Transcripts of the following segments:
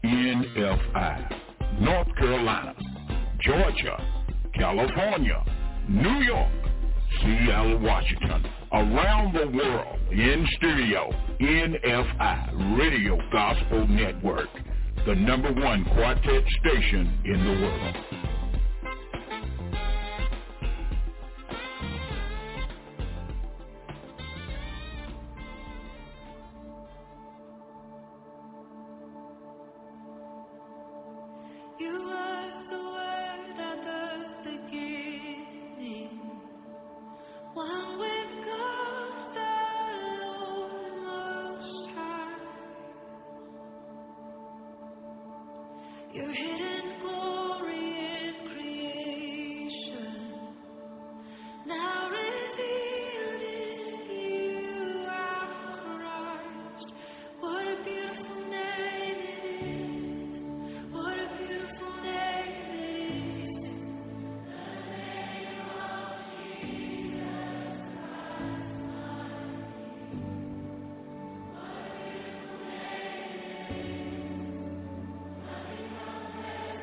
NFI, North Carolina, Georgia, California, New York, Seattle, Washington, around the world, in stereo, NFI, Radio Gospel Network, the #1 quartet station in the world. Your hidden glory in creation, now revealed in you, our Christ. What a beautiful name it is. What a beautiful name it is. The name of Jesus Christ, my King. What a beautiful name it is. Nothing compares.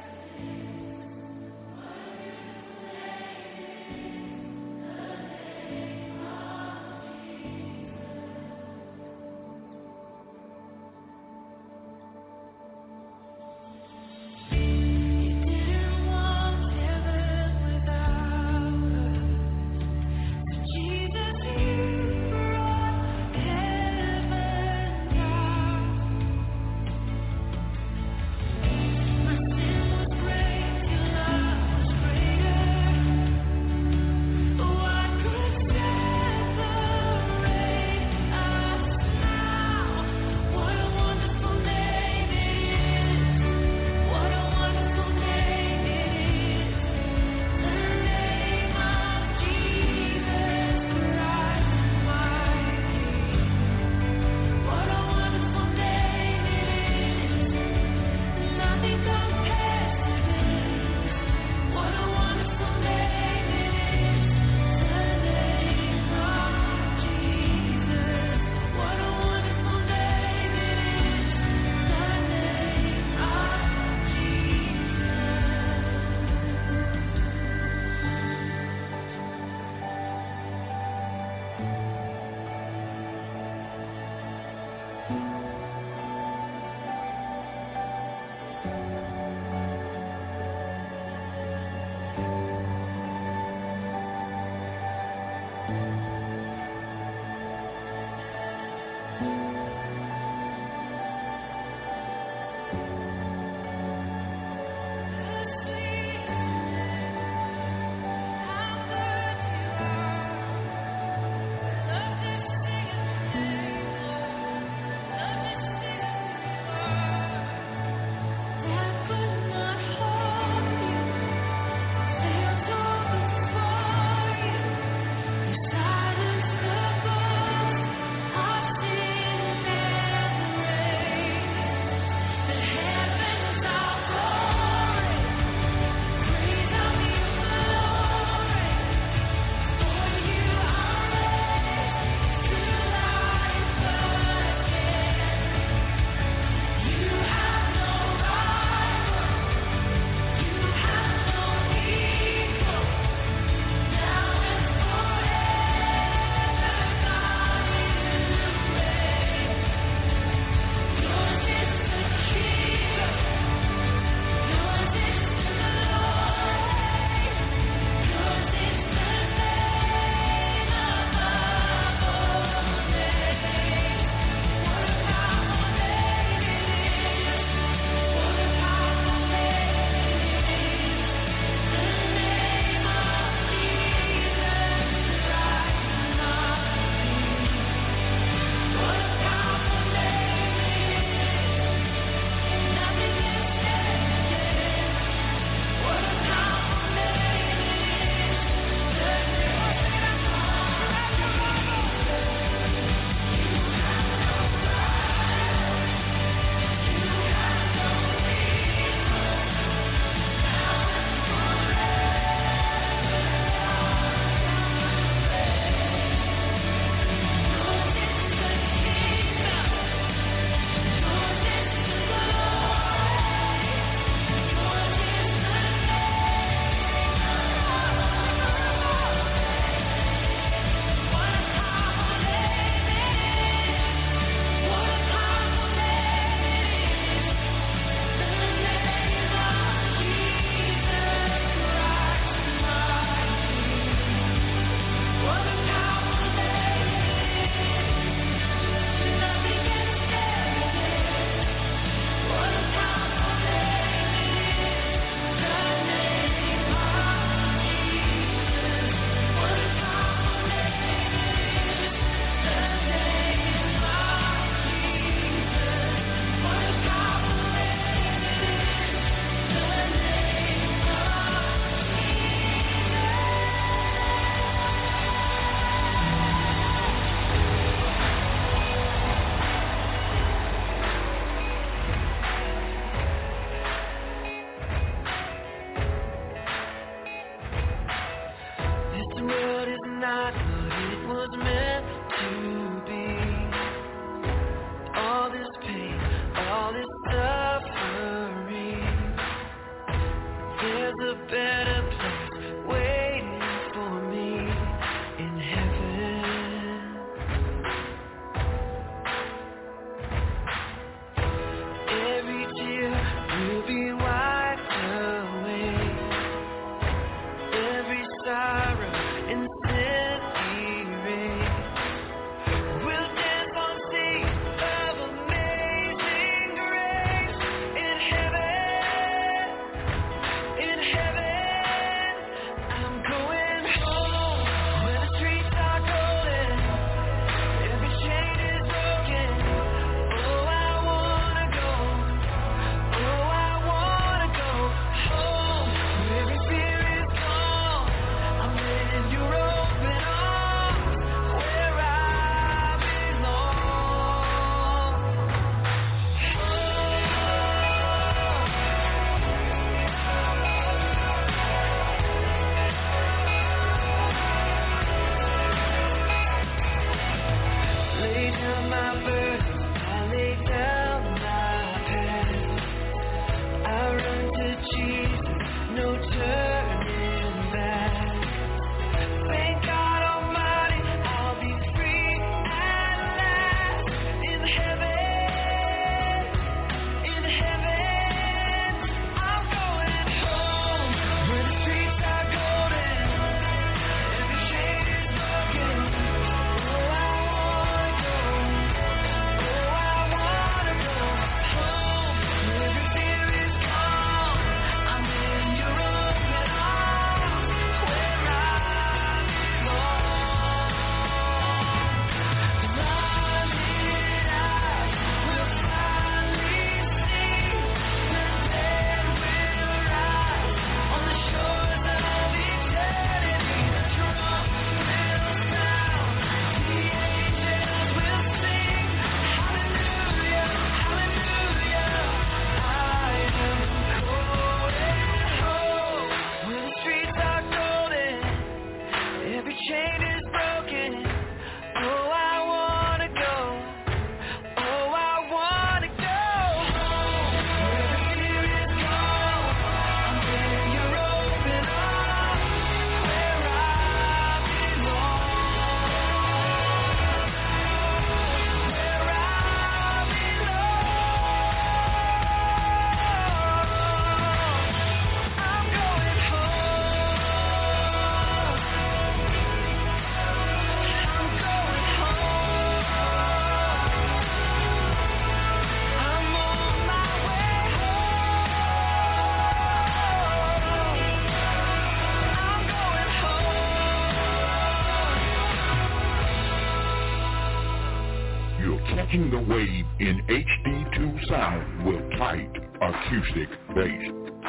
catching the wave in HD2 sound with tight acoustic bass.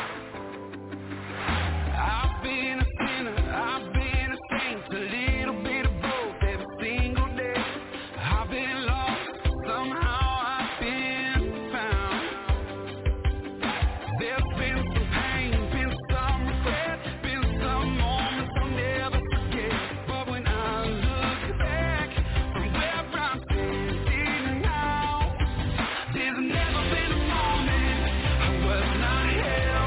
I've been a sinner, I've been a saint, a little bit of both every single day. I've been lost, somehow I've been found. There's been some pain, been some regret, been some moments I'll never forget. But when I look back from where I'm standing now, there's never been a moment I was not held.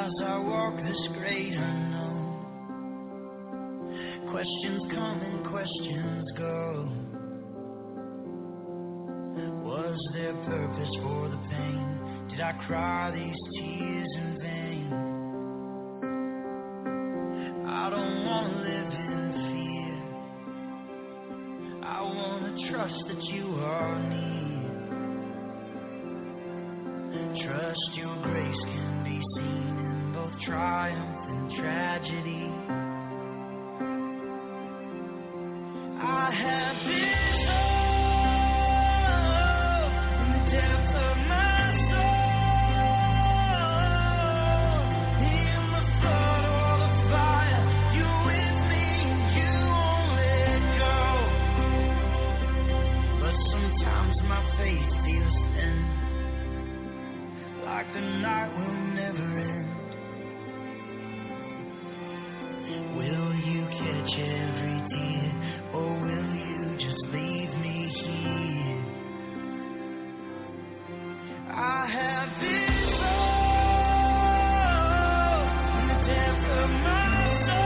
as I walk this great unknown. Questions come and questions go. Was there purpose for the pain? Did I cry these tears in vain? I don't want to live in fear. I want to trust that you are near. Trust your grace can be seen in both triumph and tragedy. I have been in the depth of my soul, in the flood or the fire. You're with me, you won't let go. But sometimes my faith feels thin, like the night will never end. Will you catch every tear, or will you just leave me here? I have been low in the depth of my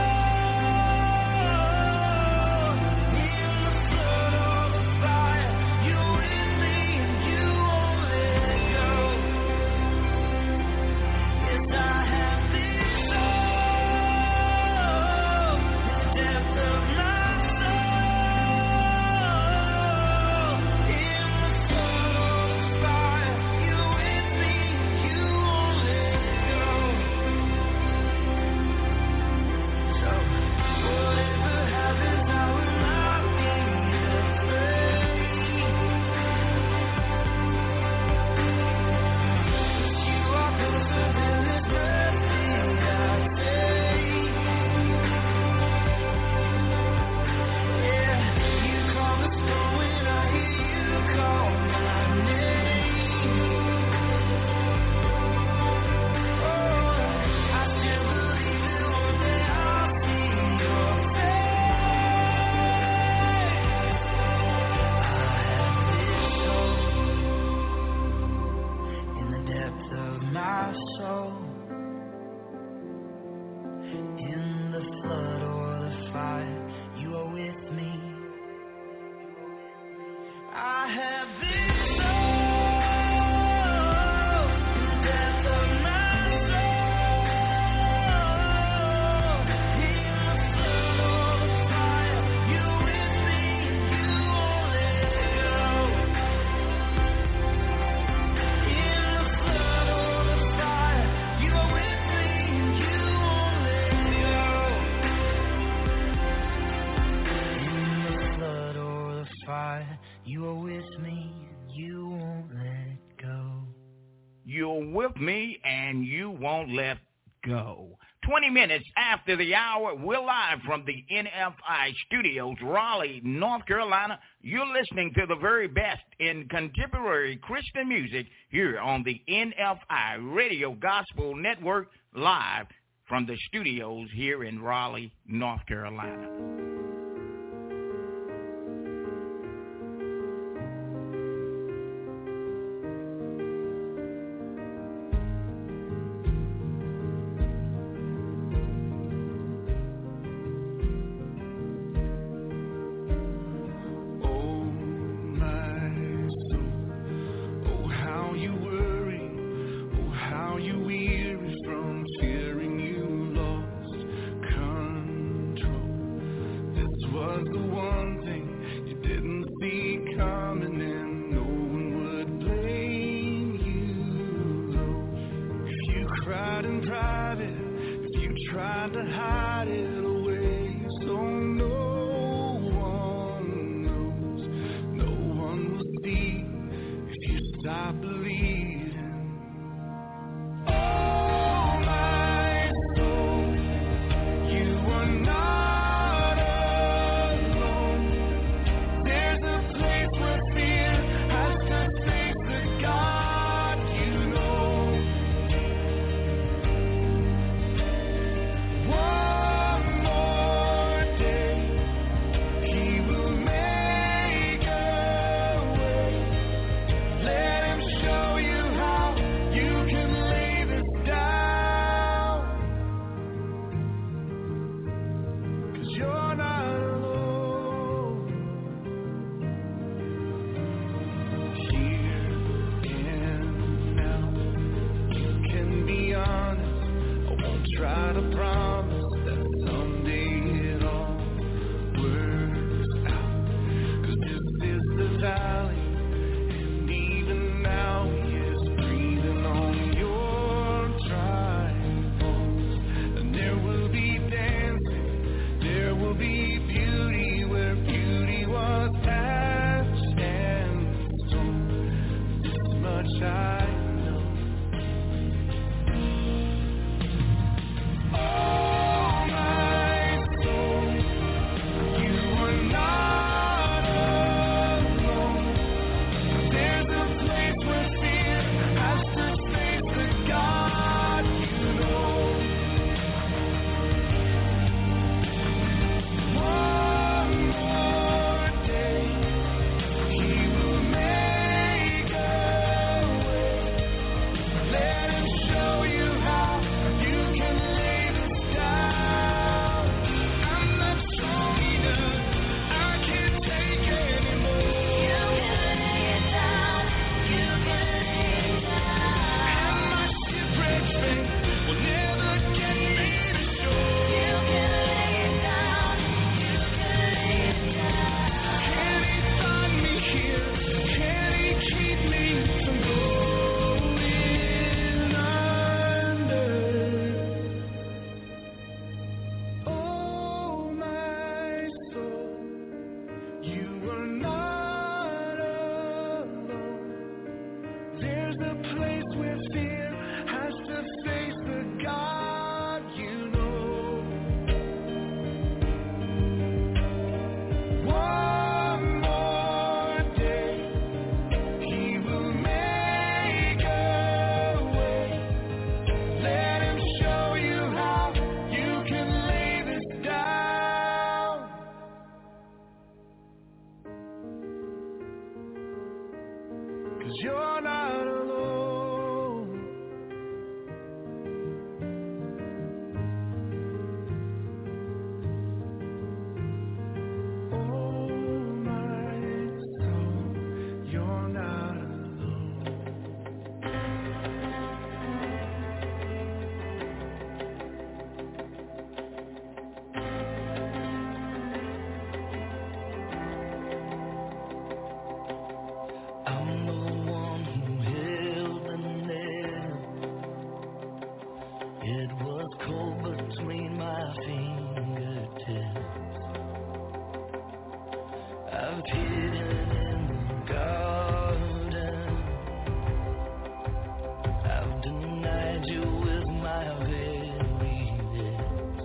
soul, in the flood or the fire. You're with me and you won't let go. Yes, I have been low in the depth of my With me and you won't let go. 20 minutes after the hour, we're live from the NFI studios, Raleigh, North Carolina. You're listening to the very best in contemporary Christian music here on the NFI Radio Gospel Network, live from the studios here in Raleigh, North Carolina. You 'cause you're not alone. Oh my soul, you're not alone. I'm the one who held the nail. It was cold between my fingertips. I've hidden in the garden. I've denied you with my very lips.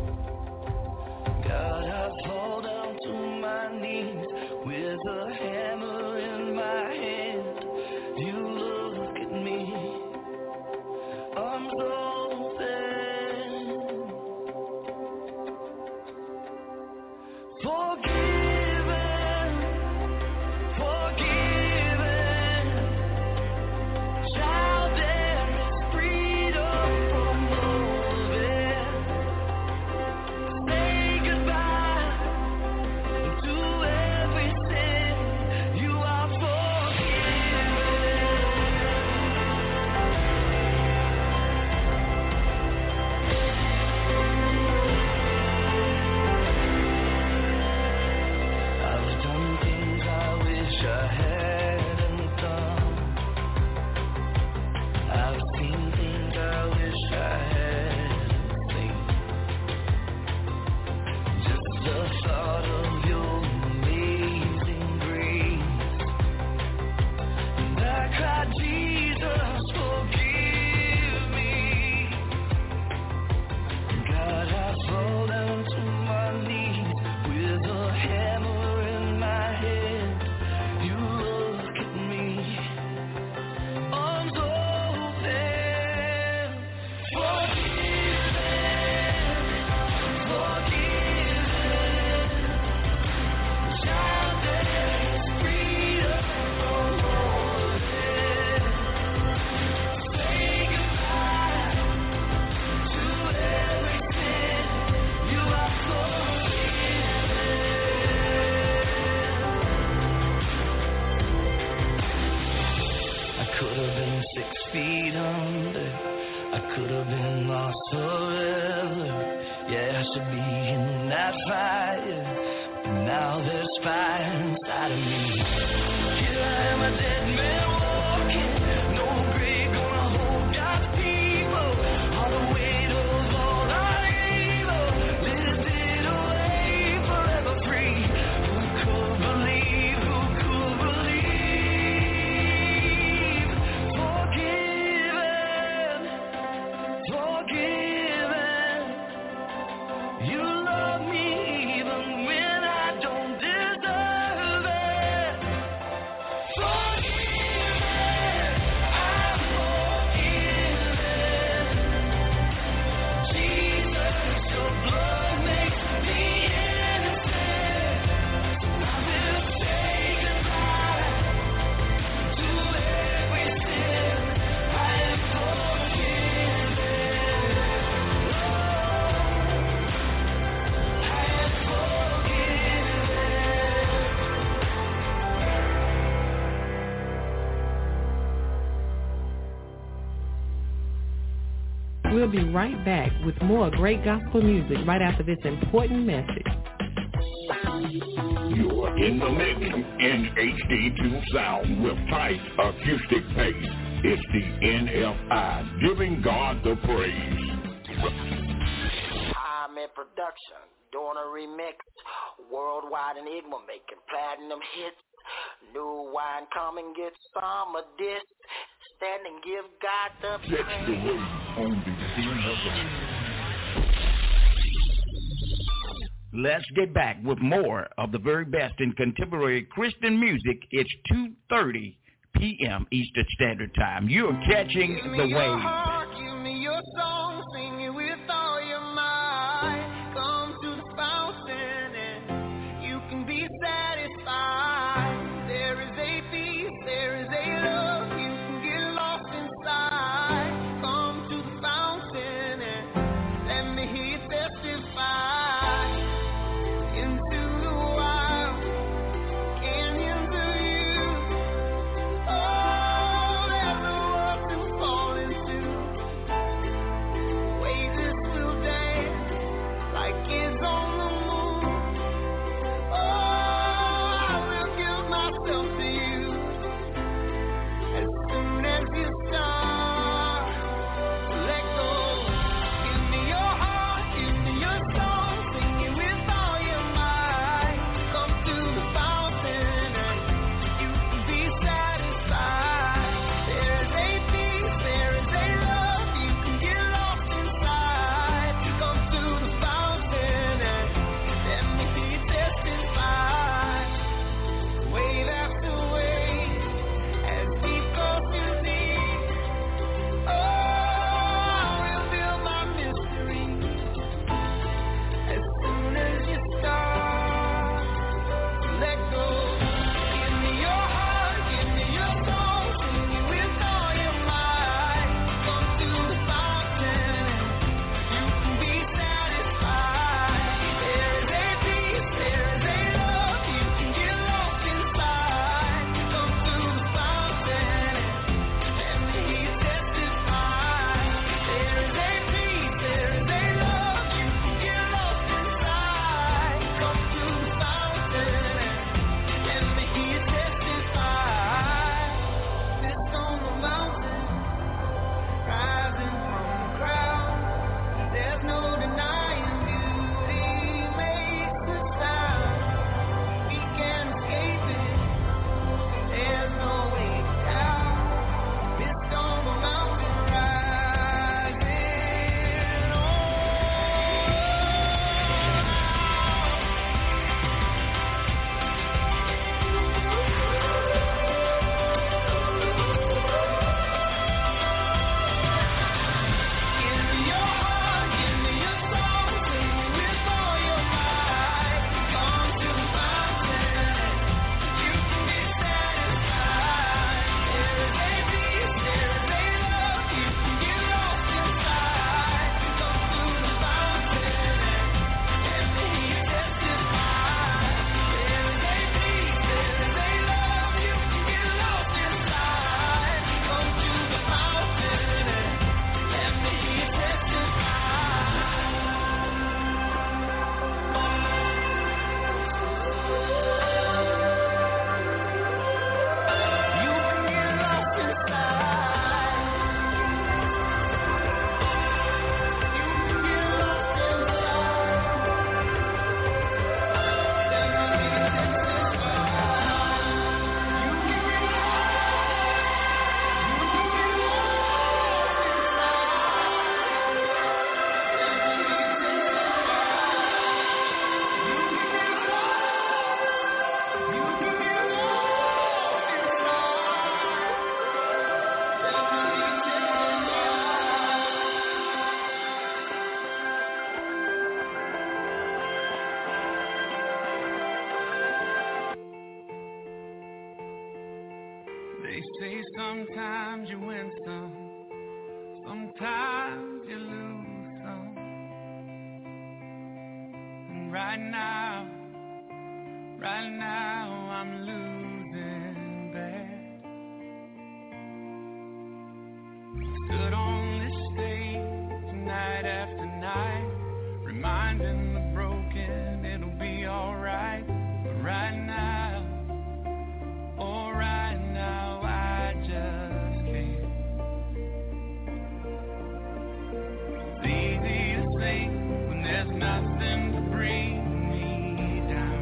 God, I fall down to my knees with a hammer in my hand. You look at me, arms open, forgiven, forgiven. Child, there is freedom from all of it. Say goodbye to every sin. You are forgiven. I've done things I wish I hadn't done. I've seen things I wish I hadn't seen. Just the thought of your amazing grace. And I cried, Jesus, forgive me. God, I fall down to my knees with a hammer in my hand. You look at me, arms open, forgiven, forgiven. Child, there is freedom from all of it. Say goodbye to every sin. You are forgiven. I could have been 6 feet under. I could have been lost forever. Yeah, I should be in that fire. But now there's fire inside of me. Here I am, a dead man walking. No grave gonna hold God's people. All the weight of all our evil lifted away, forever free. Who could believe? Who could believe? Forgiven, forgiven. You love me even when I don't deserve it. Forgiven, I'm forgiven. Jesus, your blood makes me innocent. I will say goodbye to every sin. I am forgiven. I am forgiven. We'll be right back with more great gospel music right after this important message. You're in the mix in HD2 sound with tight acoustic bass. It's the NFI, giving God the praise. I'm in production, doing a remix, worldwide Enigma making platinum hits. New wine, come and get some of this. Stand and give God the That's the praise. way on the NFI. Let's get back with more of the very best in contemporary Christian music. It's 2:30 p.m. Eastern Standard Time. You're catching Give me the your wave. heart, give me your song, sing it with all your might. Come to the fountain and you can be satisfied. There is a peace, there is a love. say sometimes you win some, sometimes you lose some. And right now I'm losing bad. Stood on this stage night after night, reminding the broken it'll be alright. But right now, oh right now I just can't. It's easy to say when there's nothing to bring me down.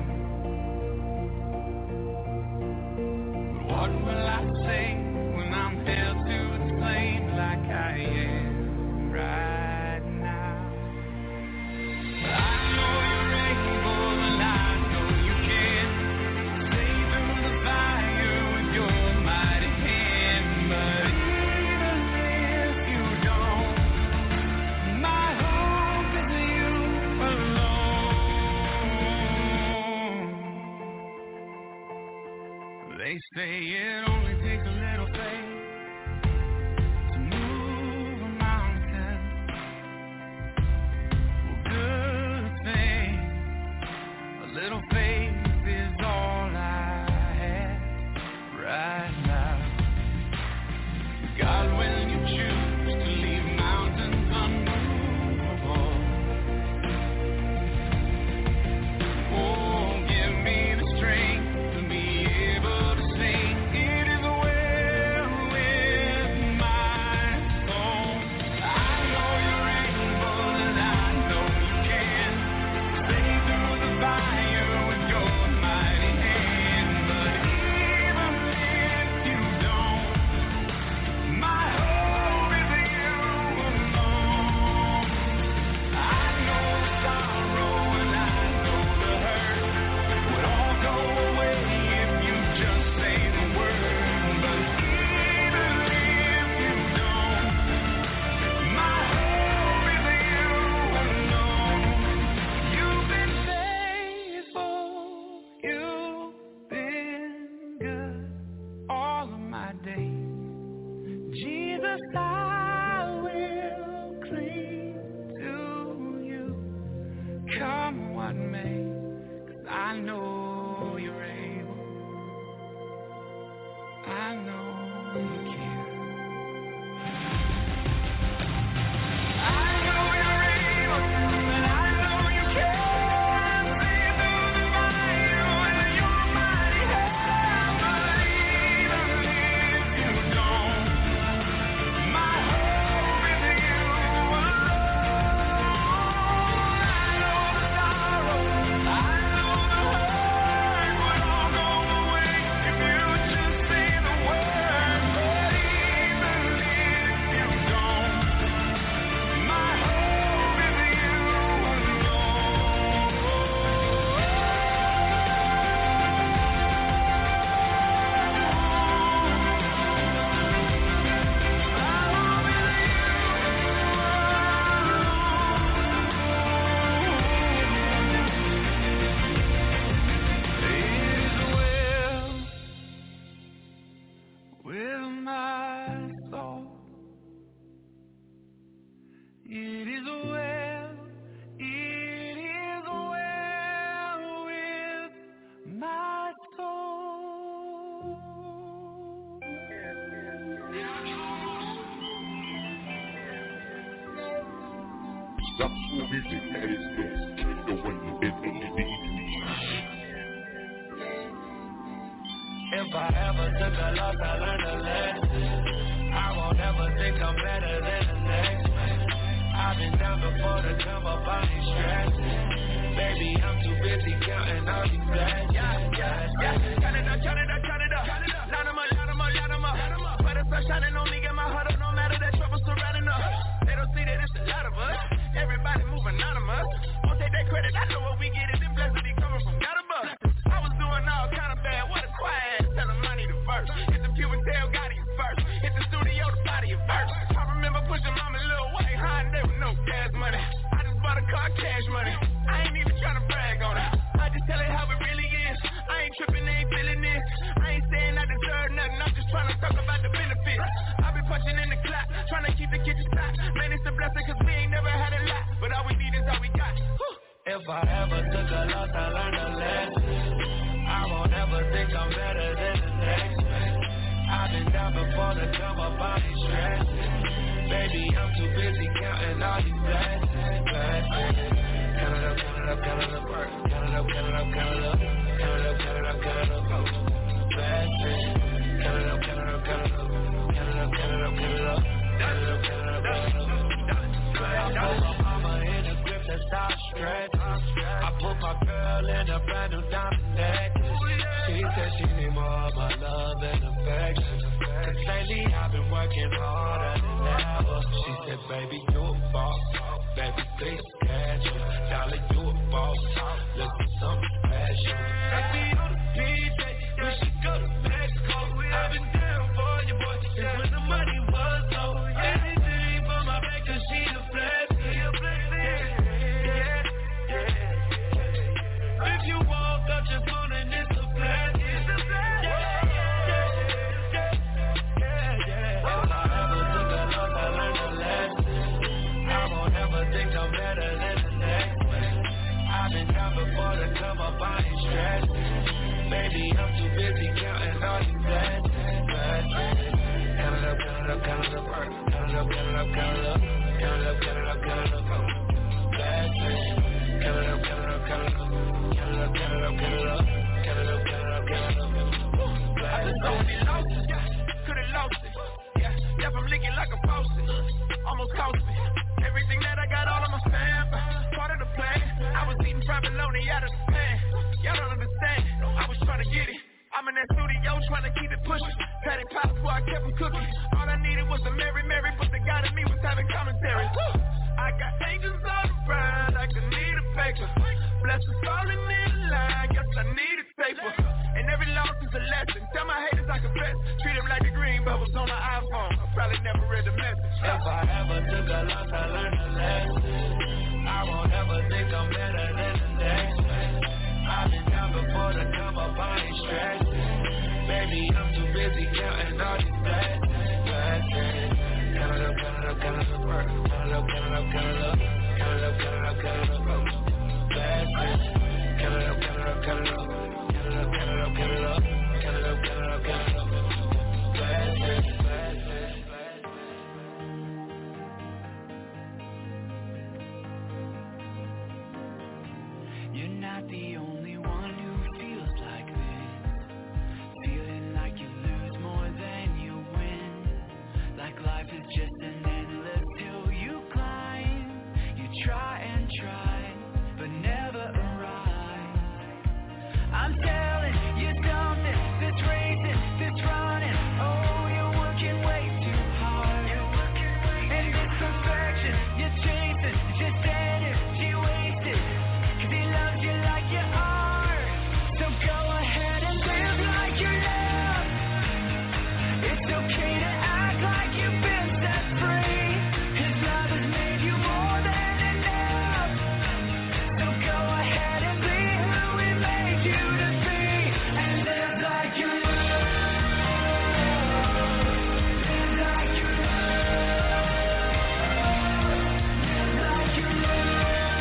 But what will I say when I'm held to the flame like I am right now? I know you're able and I know you can. Stay through the fire with your mighty hand. But even if you don't, my hope is you alone. They say it only takes a little faith to move a mountain. Well, good thing, a little faith is all I have right now. God, when you choose to leave mountains unmovable, oh, give me the strength to be able to sing. It is well with my soul. I know you're able and I know you can. Stay through the fire with your mighty hand. But even if you don't, my hope is in you alone. I know the sorrow and I know the hurt would all go away if you just say the word. But even if you don't, my hope is in you alone. You've been faithful, you've been good all of my days. Jesus, I will cling to you, come what may, 'cause I know you're able, I know you can. I know you're able, and I know you can. See through the fire with your mighty hand. But even if you don't, my hope is in you alone. I know the sorrow, I know the hurt would all go away if you just say the word. But even if you don't, my hope is in you alone. It is well with my soul. It is well with my soul. Gospel music at its best. The one you've been needing. If I ever took a loss, I learned a lesson. I won't ever think I'm better than the next man. I've been down before to come up, I ain't stressing. Baby, I'm too busy counting all these blessings. Count it up. Line 'em up. But the sun shining on me, get my heart up, no matter that trouble surrounding us. They don't see that it's a lot of us. Everybody moving anonymous. Won't take that credit, I know what we get is the blessing be coming from God above. I was doing all kind of bad, what a quiet ass, tell 'em I need a verse. Hit the pew and tell God he's first. Hit the studio to body a verse. I remember pushing mama Lil White high and there was no gas money. I just bought a car, cash money. I ain't even trying to brag on it. I just tell it how it really is. I ain't tripping, ain't feeling this. I ain't saying I deserve nothing, I'm just trying to talk about the Baby, I'm too busy counting all these blessings. Count it up, count it up, count it up, count it up, count it up, count it up, count it up, count it up, count it up, blessings. Count it up, count it up, count it up, count it up, count it up, count it up, count it up, count it up, count it up. I put my mama in a grip that's not stretch. I put my girl in a brand new diamond necklace. She said she need more of my love and affection. Cause lately I've been working harder than ever. She said, baby, you a boss. Baby, please schedule. Dolly, you a boss. Let's do something special. Take me on the PJ. We should go to Mexico. I've been down for you, boy. Since when the money was low. Anything for my back, cause she a blessing. If you woke up just morning, it's a blessing. If I ever took a loss, I learned a lesson. I won't ever think I'm better than the next man. I've been down before to come up, I ain't stressing. Baby, I'm too busy counting all these blessings. Count it up, count it up, count it up, count it up, count it up, count it up, count it up, count it up, count it up, blessings. Count it up, count it up, count it up, count it up, count it up, count it up, count it up, count it up, count it up. I just only lost it, could've lost it. Yeah, left him licking like a faucet. Almost cost me everything that I got, all of my fam. Part of the plan. I was eating private bologna out of the pan. Y'all don't understand. I was trying to get it. I'm in that studio trying to keep it pushing. Patty pots where I kept them cooking. All I needed was a Mary, but the God in me was having commentary. I got angels on the ground like I need a paper. Blessings falling in line, guess I need a paper. And every loss is a lesson. Tell my haters I confess. Treat them like the green bubbles on my iPhone. I probably never read the message. If I ever took a loss, I learned a lesson. I won't ever think I'm better than the next man. I've been down before to come up, I ain't stressing. Baby, I'm too busy counting all these blessings. Count it up, count it up, count it up, count it up, count it up, count it up, count it up, count it up, count it up, blessings. Count it up, count it up, count it up, count it up, count it up, count it up, count it up, count it up, count it up, blessings. You're not the only one who feels like this. Feeling like you lose more than you win. Like life is just an endless hill you climb. You try and try, but never arrive. I'm telling you something that's racing, that's running. Oh, you're working way too hard. And this perfection you're chasing, just energy wasted. Cause he loves you like you are. So go ahead and live like you're loved. It's okay to act like you've been set free. His love has made you more than enough. So go ahead and be who he made you to be. And live like you love. Live like you love. Live like you love.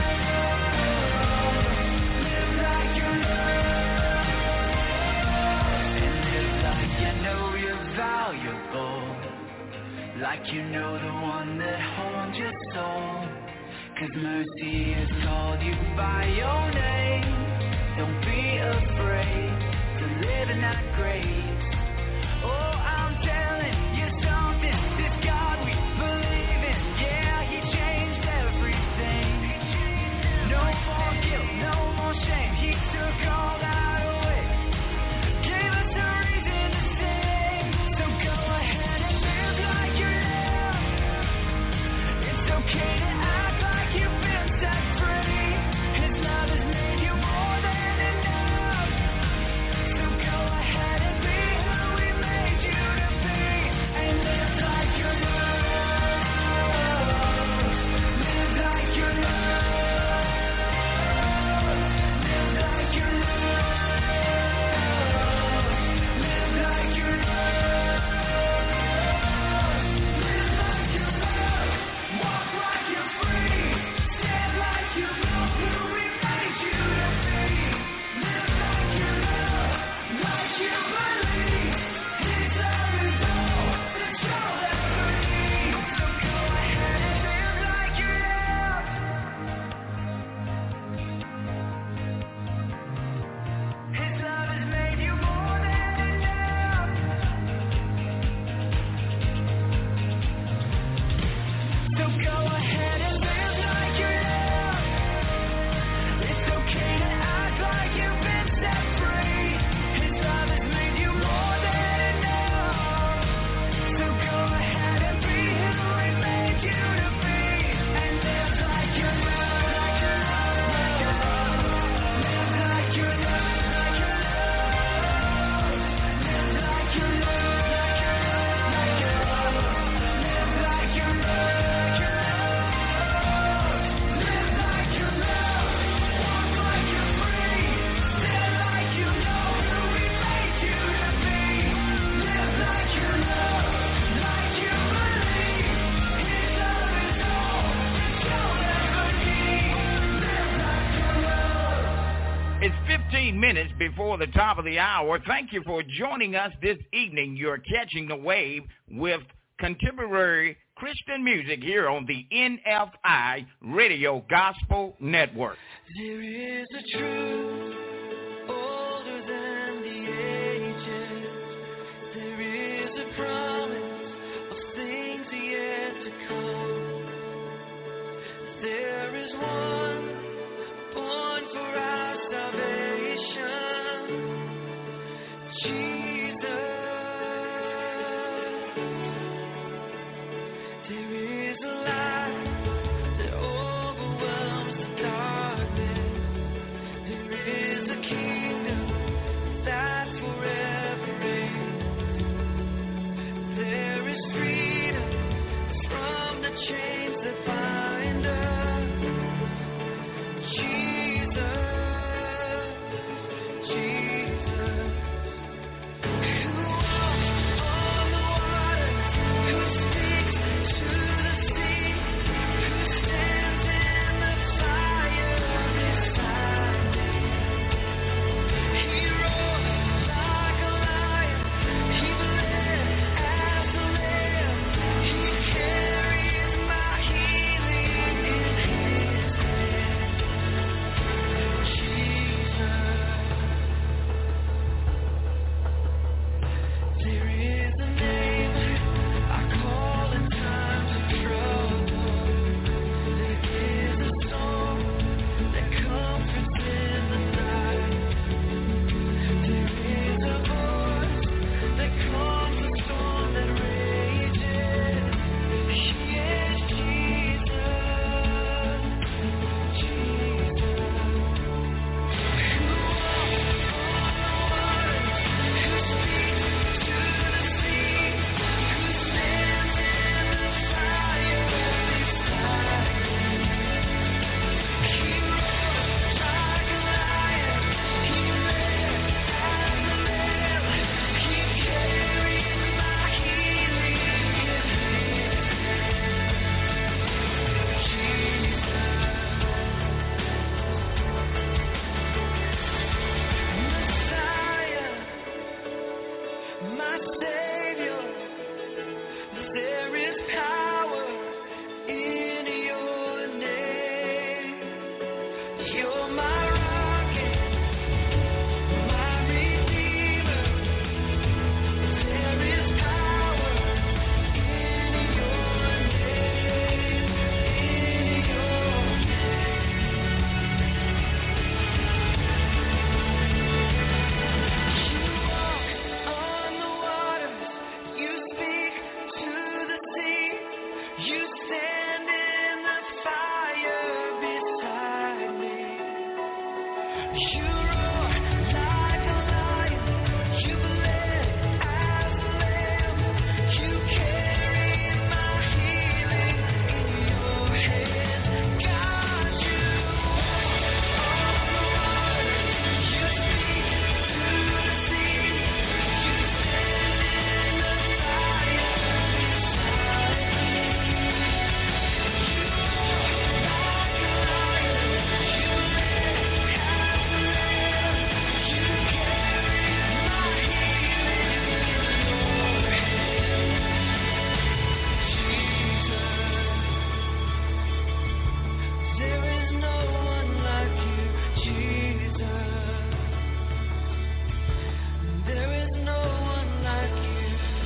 Live like you love. And live like you know you're valuable. Like you know the one that holds your soul. Cause mercy has called you by your name. Don't be afraid to live in that grace. Oh, I'm telling you something, this God we believe in. Yeah, he changed everything. No more guilt, no more shame. He took all that away. Gave us a reason to sing. So go ahead and live like you're loved. It's okay to act like you've been set free. His love has made you more than enough. So go ahead and be minutes before the top of the hour. Thank you for joining us this evening. You're catching the wave with contemporary Christian music here on the NFI Radio Gospel Network. There is a truth older than the ages. There is a promise of things yet to come. There is one born for our salvation, Jesus. There is a light that overwhelms the darkness. There is a kingdom that forever reigns. There is freedom from the chains that bind us. Jesus, Jesus, who walks on the water, who speaks to the sea, who stands in the fire beside me. He roars like a lion, he bled as a lamb, he carries my healing in his hand. There is a name I call in times of trouble. There is a song that comforts in the night. There is a voice that calms the storm that rages. He is Jesus, Jesus. Who walks on the water, who speaks to the sea, who stands in the fire beside me. He roars like a lion, he led as a lamb, he carries my healing in his Messiah, my Savior, there is power in your name. You're my rocket, my Redeemer. There is power in your name, in your You walk on the waters, you speak to the sea, you stand in the fire beside me. You roar like a lion, you bled as a lamb, you carry my healing in your hands. God, you walk on the water, you speak to the sea, you stand in the fire beside me. You roar like a lion, you bled as a lamb, you carry my healing in your hands. Jesus, there is no one like you, Jesus. There is no one like you.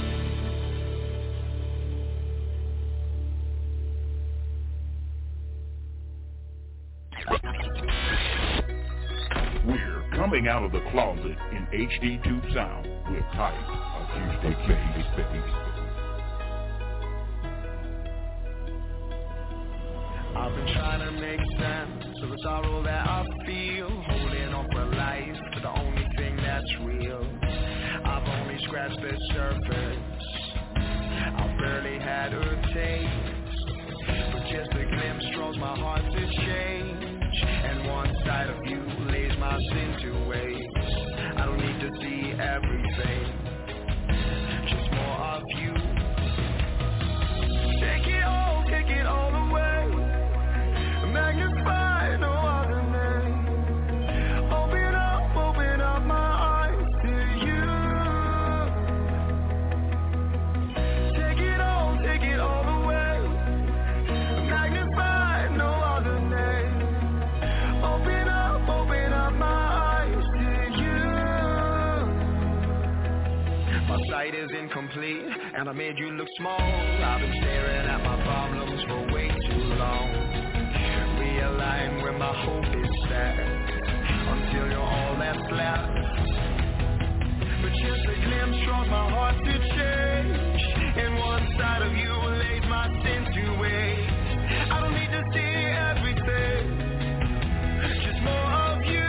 We're coming out of the closet in HD2 sound with tight acoustic bass. I've been trying to make sense of the sorrow that I feel, holding on for life, for the only thing that's real. I've only scratched the surface, I've barely had a taste, but just a glimpse draws my heart to change, and one side of you lays my sin to waste. I don't need to see everything, just more of you. Take it all away, magnify no other name. Open up incomplete, and I made you look small. I've been staring at my problems for way too long, realign where my hope is set, until you're all that's left. But just a glimpse draws my heart to change, and one side of you lays my sin to waste. I don't need to see everything, just more of you.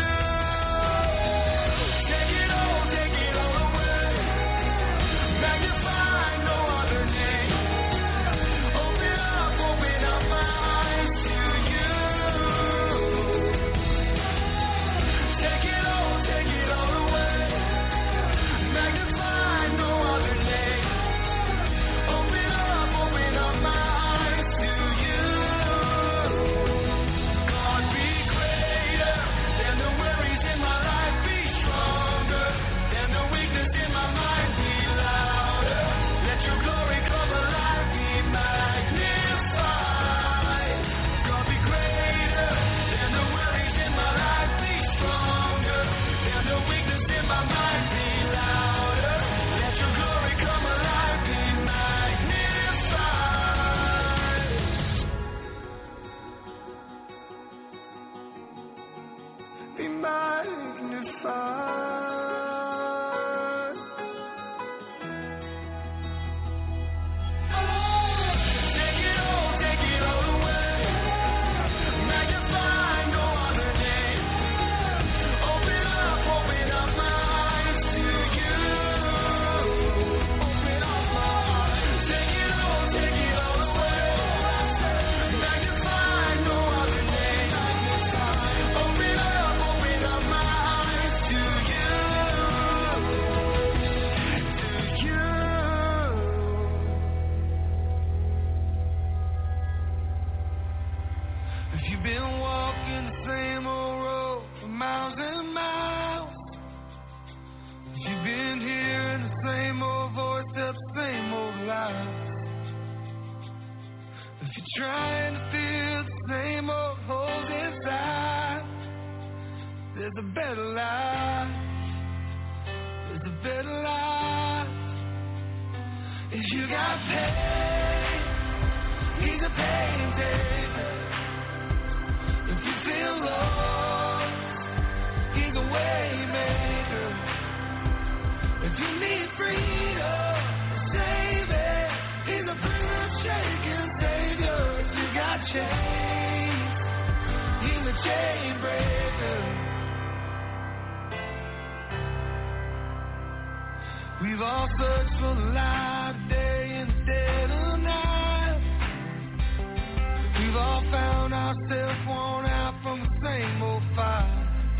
Take it all away, magnify no other name. Open up my eyes to you. Take it all away, magnify no other name. Open up my eyes to you. God, be greater than the worries in my life, be stronger than the weakness in my mind, be louder. Let your glory come alive, be magnified. God, be greater than the worries in my life, be stronger than the weakness in my mind, be louder. Let your glory come alive, be magnified. Be magnified. Take it all away, magnify no other name. Open up my eyes to you. Open up my eyes. Take it all away, magnify no other name. Open up my eyes to you. To you. If you've been walking the same old road for miles and miles, if you've been hearing the same old voice, the same old lies, if you're trying to fill the same old holes inside, there's a better life. There's a better life. If you got pain, he's a pain taker. If you feel lost, he's a way maker. If you need freedom, saving, he's a bruised, shaken savior. If you got chains, he's a chain breaker. We've all searched for the light of day in the dead of night. We've all found ourselves worn out from the same old fight.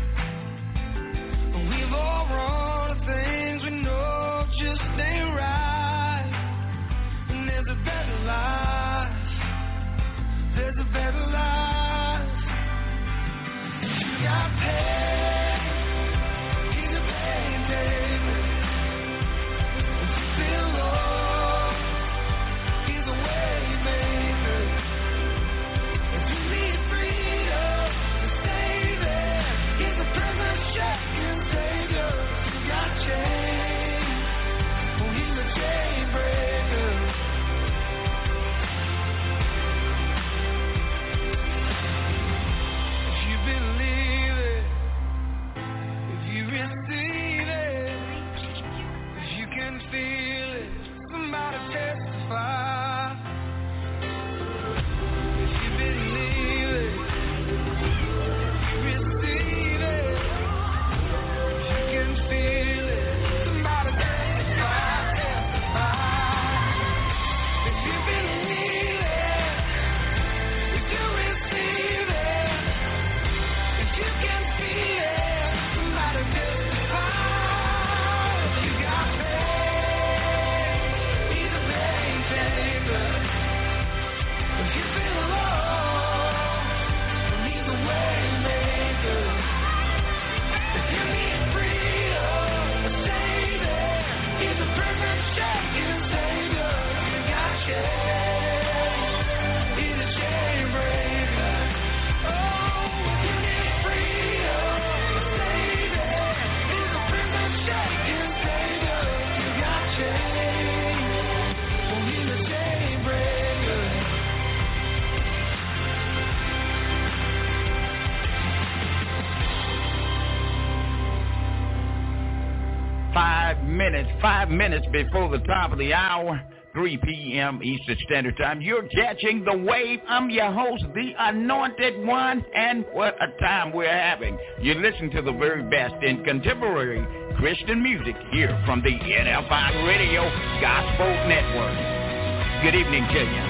We've all run to things we know just ain't right. And there's a better life. There's a better life. If you got pain, he's a pain taker. If you feel lost, minutes, 5 minutes before the top of the hour, 3 p.m. Eastern Standard Time. You're catching the wave. I'm your host, the Anointed One, and what a time we're having. You listen to the very best in contemporary Christian music here from the NFI Radio Gospel Network. Good evening to you.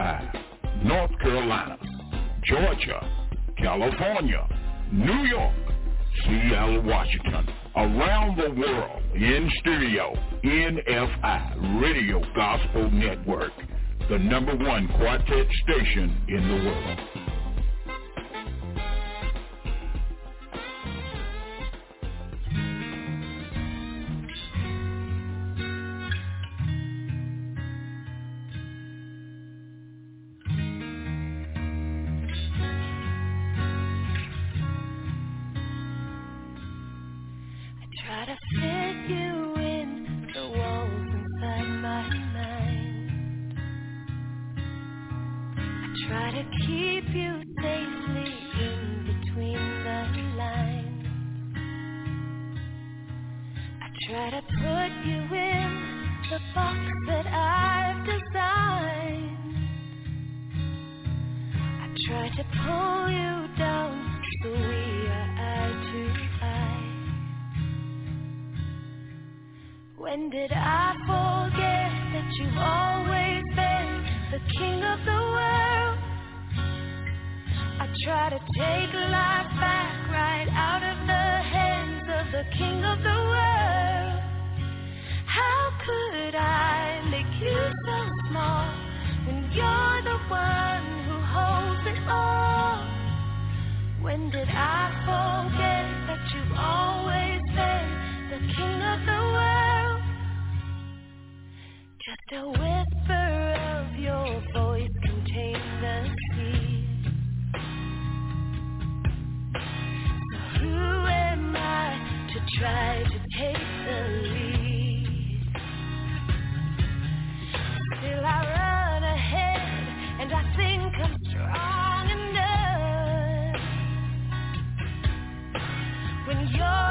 NFI, North Carolina, Georgia, California, New York, Seattle, Washington. Around the world, in studio, NFI Radio Gospel Network, the #1 quartet station in the world. When did I forget that you've always been the king of the world? I try to take life back right out of the hands of the king of the world. How could I make you so small when you're the one who holds it all? When did I forget that you've always been the king of the world? Just a whisper of your voice contains the seed. So who am I to try to take the lead? Still I run ahead and I think I'm strong enough. When you're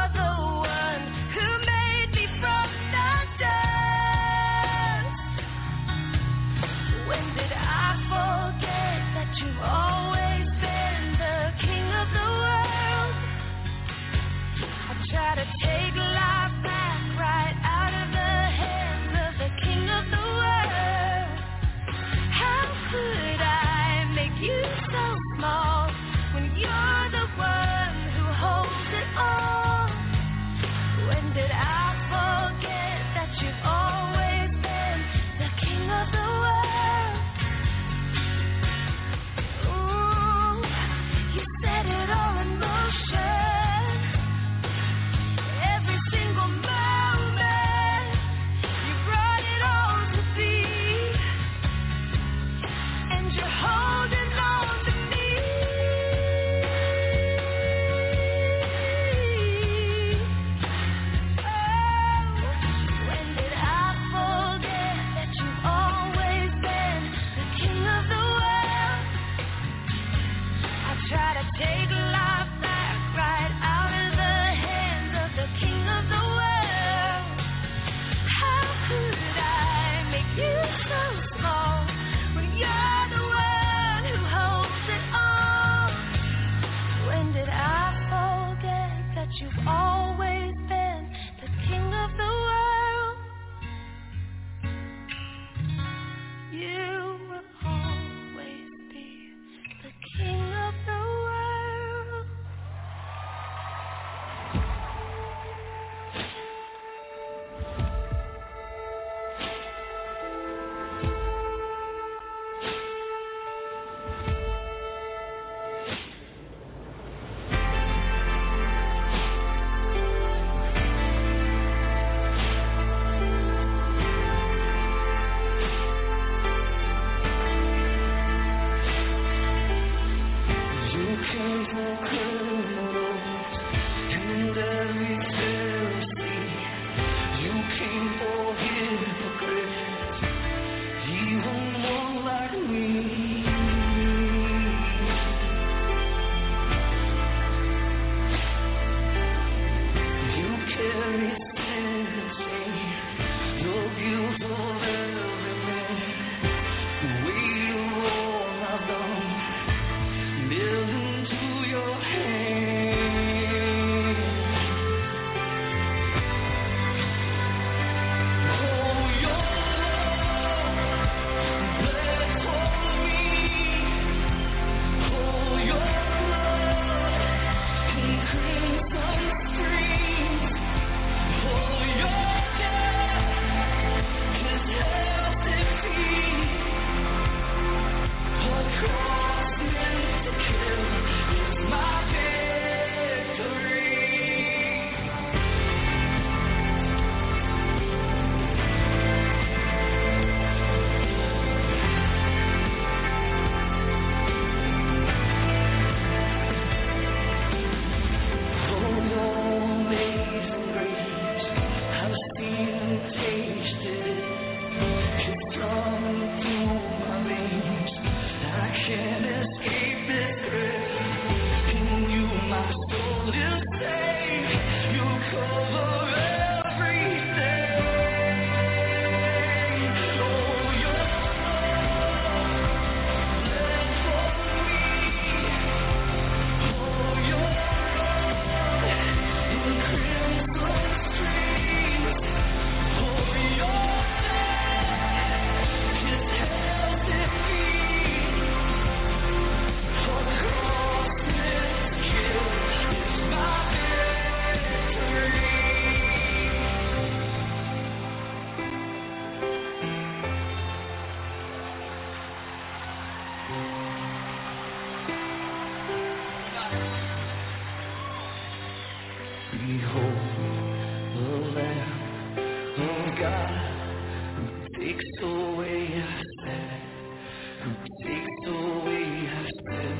God, who takes away our sin, who takes away our sin.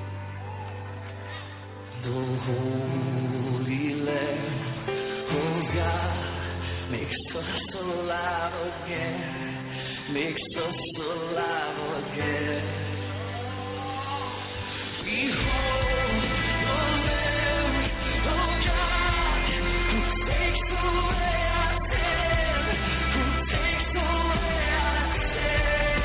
The Holy Lamb of God makes us alive again, makes us alive again. Behold the Lamb of God who takes away our sin, who takes away our sin.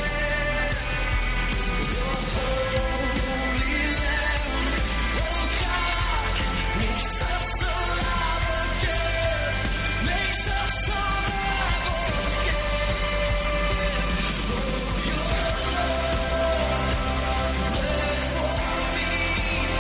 The Holy Lamb of God makes us alive again, makes us alive again. Oh, your love bled for me.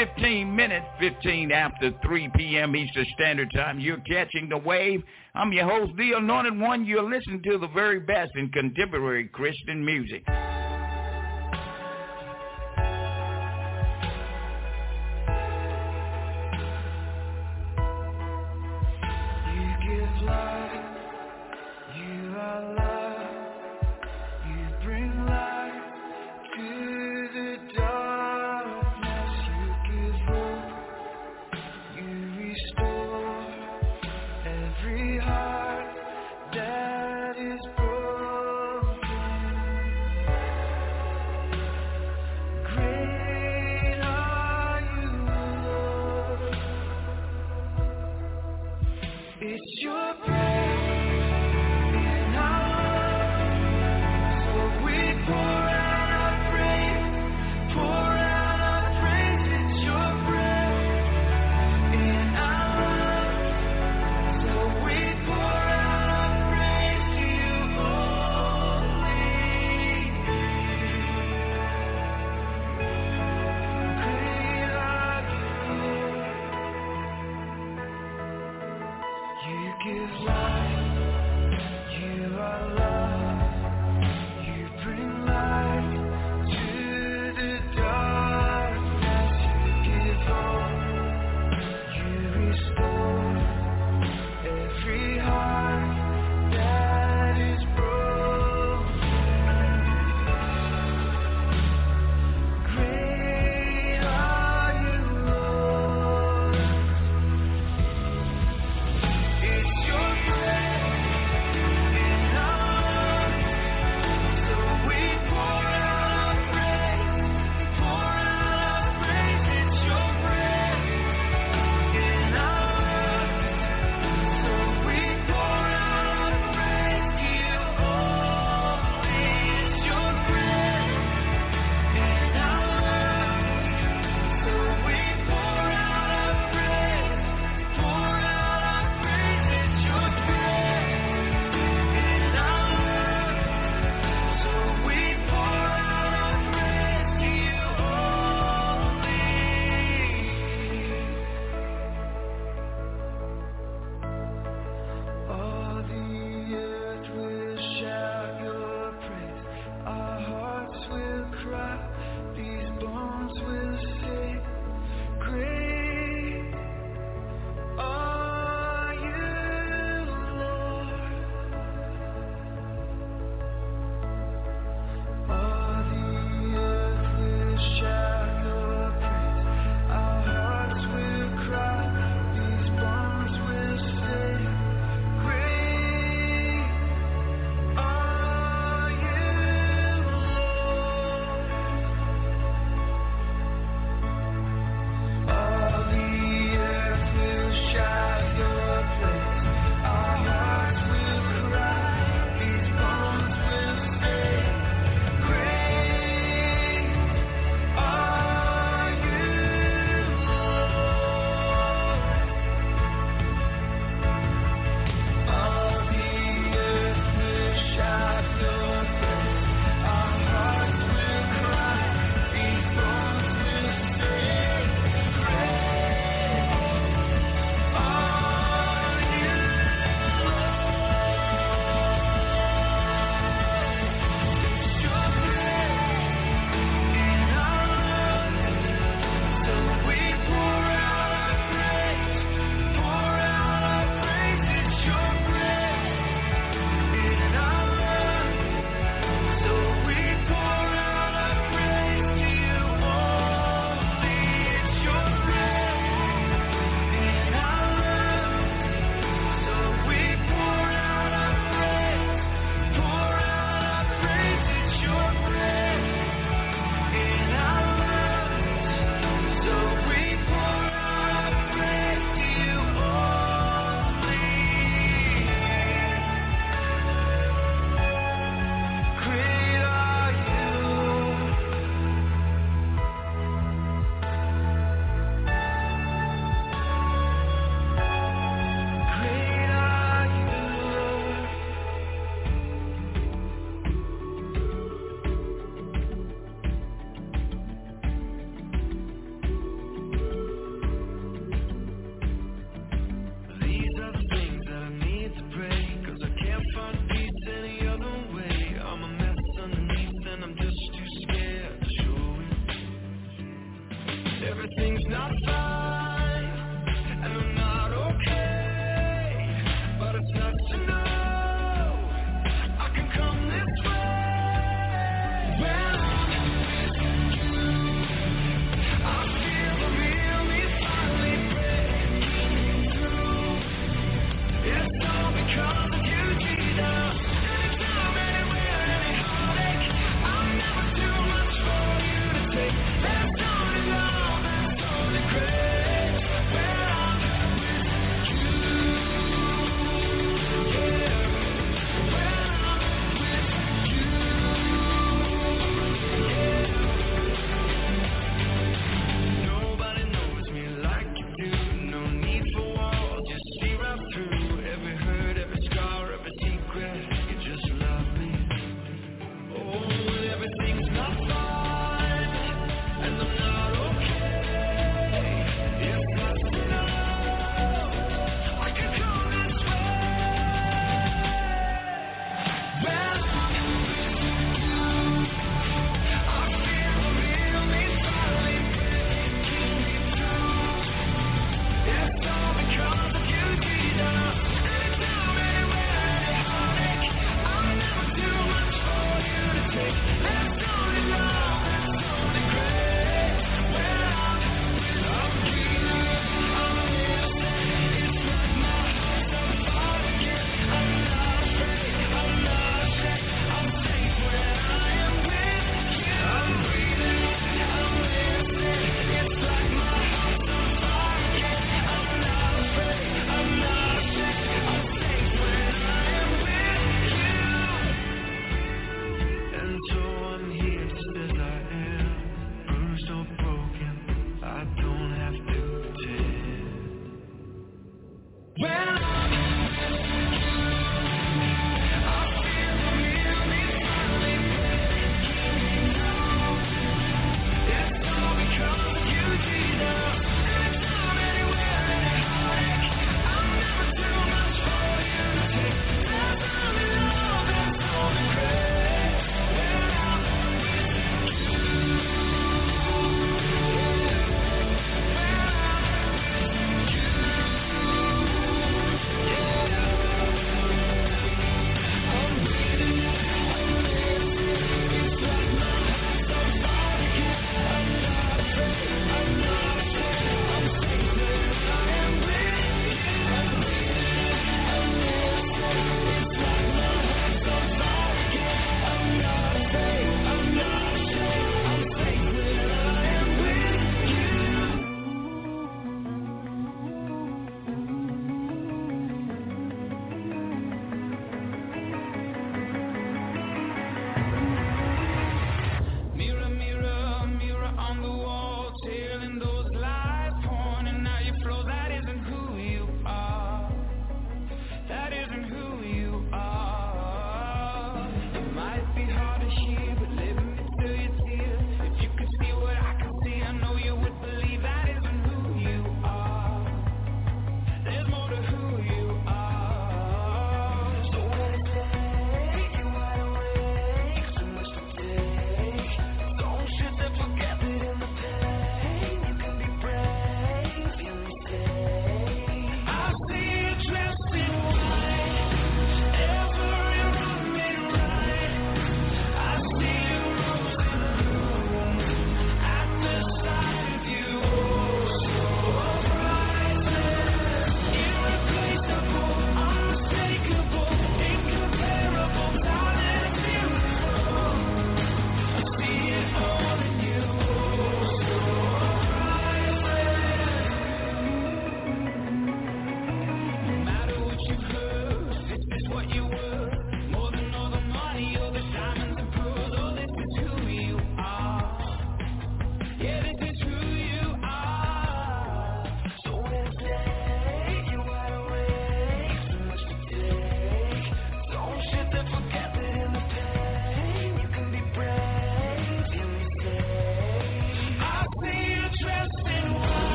15 minutes, 15 after 3 p.m. Eastern Standard Time. You're catching the wave. I'm your host, The Anointed One. You're listening to the very best in contemporary Christian music. It's your breath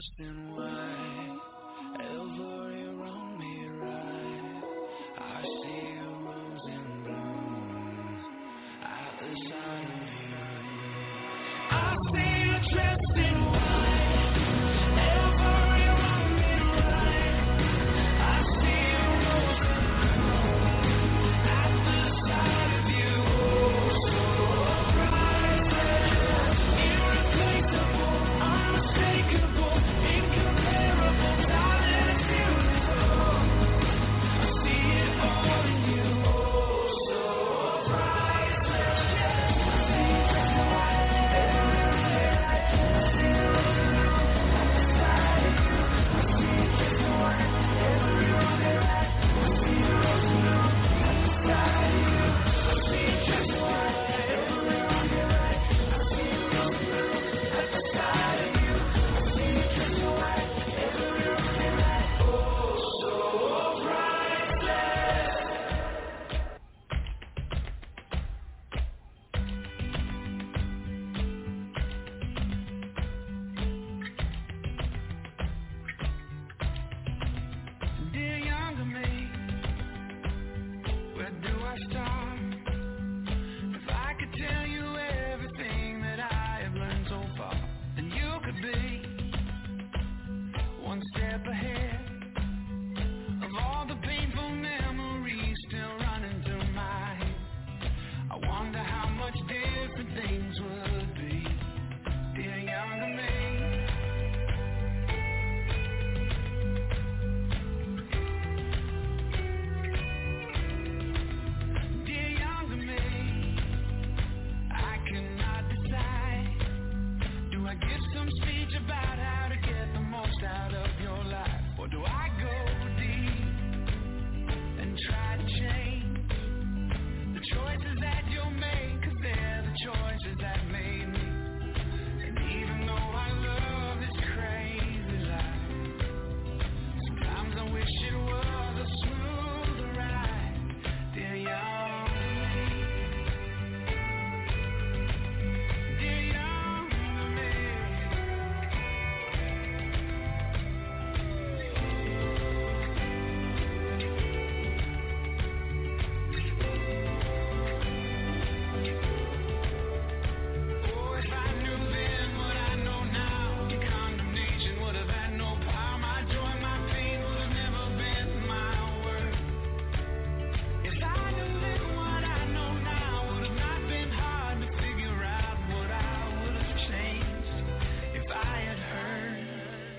dressed in white, every wrong made right. I see a rose in bloom at the sight of you. I see you dressed in white, every wrong made right. I see a rose in bloom at the sight of you. So priceless, irreplaceable, unmistakable, incomparable, darling, it's beautiful. I see it all in you. So priceless, I see you dressed in white, every right. I see you rose in bloom at the sight of you. I see you dressed in white, every wrong made right. I see you rose in bloom at the sight of you. I see you dressed in white, every wrong made right. I see you rose in bloom at the sight of you. I see you dressed in white, every wrong made right. Oh, so priceless. Dear younger me, where do I start? If I could tell you everything that I have learned so far, then you could be one step ahead of all the painful memories still running through my head. I wonder how much different things would be, dear younger me. Dear younger me, I cannot decide. Do I give some speech about how to get the most out of your life? Or do I go deep and try to change the choices that you'll make? 'Cause they're the choices that made me. And even though I love this crazy life, sometimes I wish it was a smoother ride, dear young me. Dear young me. Oh, if I knew then what I know now, your condemnation would have had no power. My joy, my pain would have never been my word. If I knew then what I know now, would have not been hard to figure out what I would have changed if I had heard.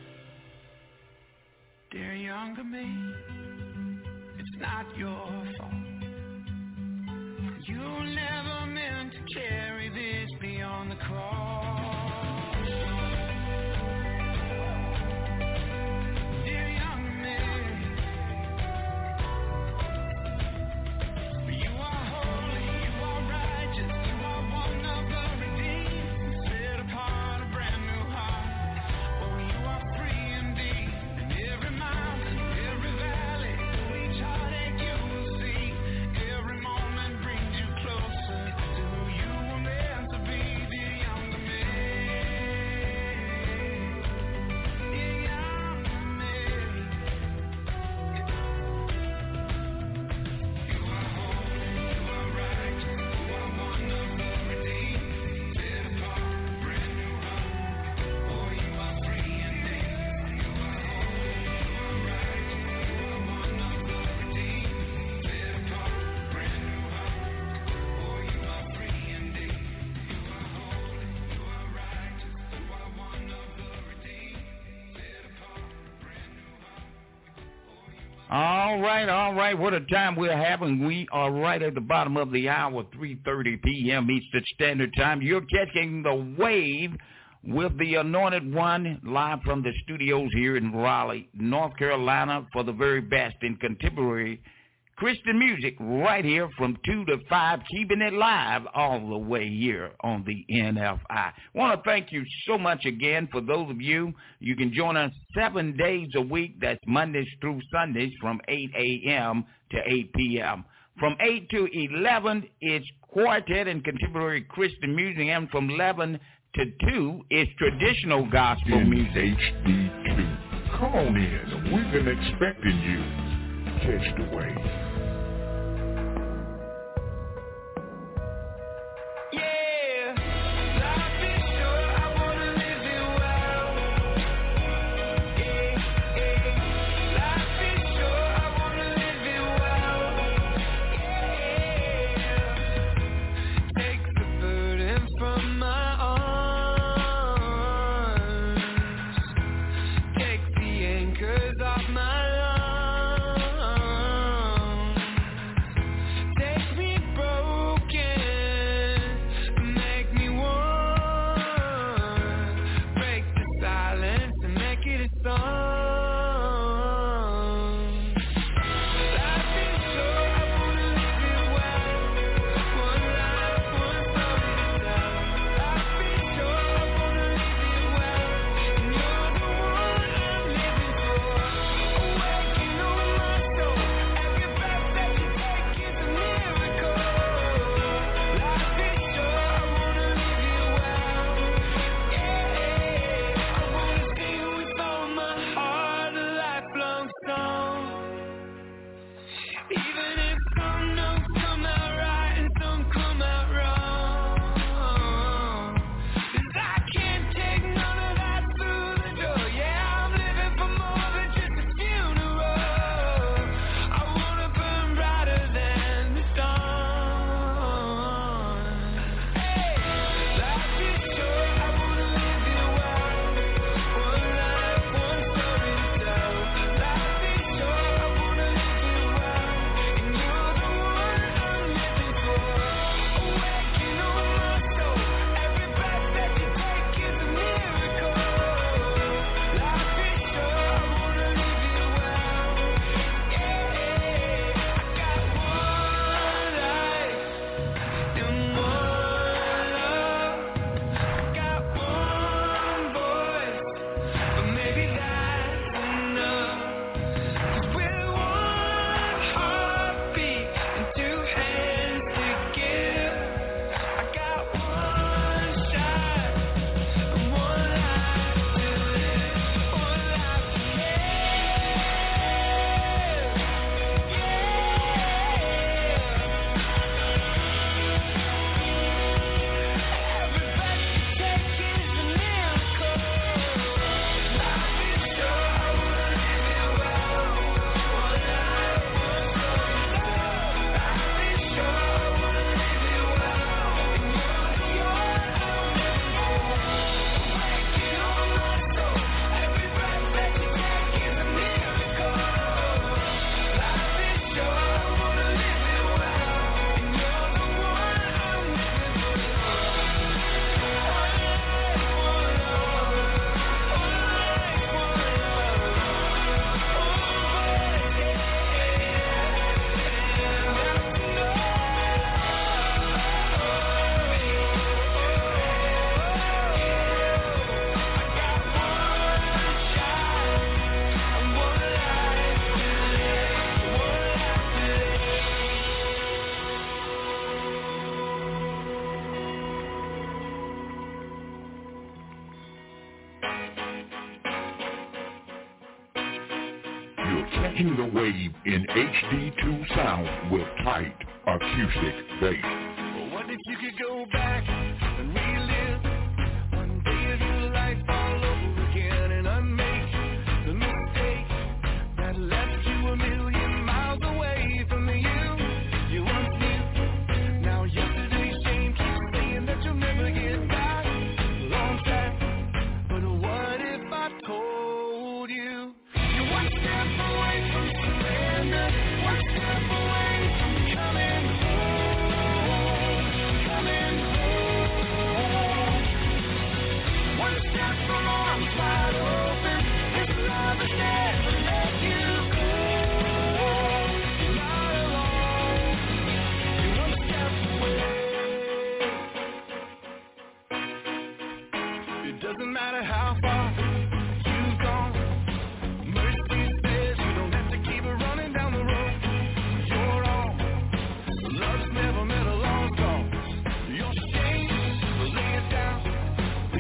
Dear younger me, it's not your fault. You never meant to carry this beyond the cross. Dear young me, you are holy, you are righteous, you are one of the redeemed, set apart a brand new heart. Oh, you are free indeed. And every mountain, every valley, each heartache you will see, every moment brings you closer to who you were meant to be, dear younger me. Dear younger me. You are holy, you are righteous, you are one of the redeemed, set apart a brand new heart. Oh, you are free indeed. You are holy, you are righteous, you are one of the redeemed, set apart a brand new heart. Oh, you are free indeed. You are holy, you are righteous, you are one of the redeemed, set apart a brand new heart. All right. What a time we're having. We are right at the bottom of the hour, 3:30 p.m. Eastern Standard Time. You're catching the wave with the Anointed One live from the studios here in Raleigh, North Carolina, for the very best in contemporary Christian music right here from 2 to 5, keeping it live all the way here on the NFI. Want to thank you so much again. For those of you, you can join us 7 days a week. That's Mondays through Sundays from 8 a.m. to 8 p.m. From 8 to 11, it's quartet and contemporary Christian music, and from 11 to 2 is traditional gospel in music. HD2. Come on in. We've been expecting you. Catch the wave. Catching the wave in HD2 sound with tight acoustic bass. What if you could go back and relive one day of your life all over again and unmake the mistake that left you a million miles away from the you once knew? Now yesterday's shame keeps saying that you'll never get back on track. But what if I told you you're one step away from surrender, one step away from coming home, coming home. One step from arms wide open, this love has never let you go. You're not alone, you're one step away. It doesn't matter how far you've gone. Mercy says you don't have to keep running down the road. You're on. Love's never met a lost cause. Your shame, lay it down.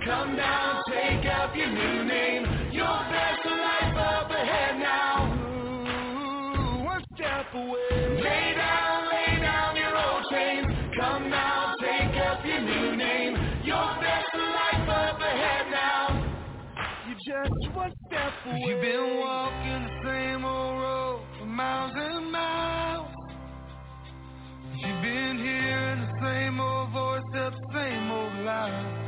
Come down, take up your new name. Your best life up ahead now. Ooh, one step away. Lay down your old chains. Come now, take up your new name. Your best life up ahead now. You're just one step away. You've been walking the same old road for miles and miles. You've been hearing the same old voice, the same old lies.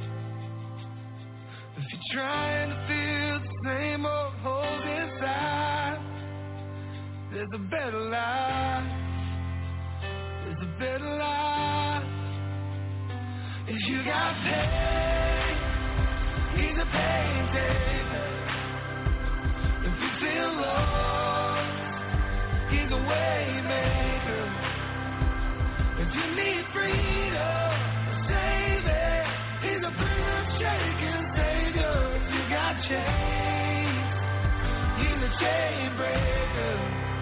If you're trying to fill the same old holes inside, there's a better life. There's a better life. If you got pain, he's a pain taker. If you feel lost, he's a way maker. If you need freedom, save it. He's a prison shaking savior. If you got chains, he's a chain breaker.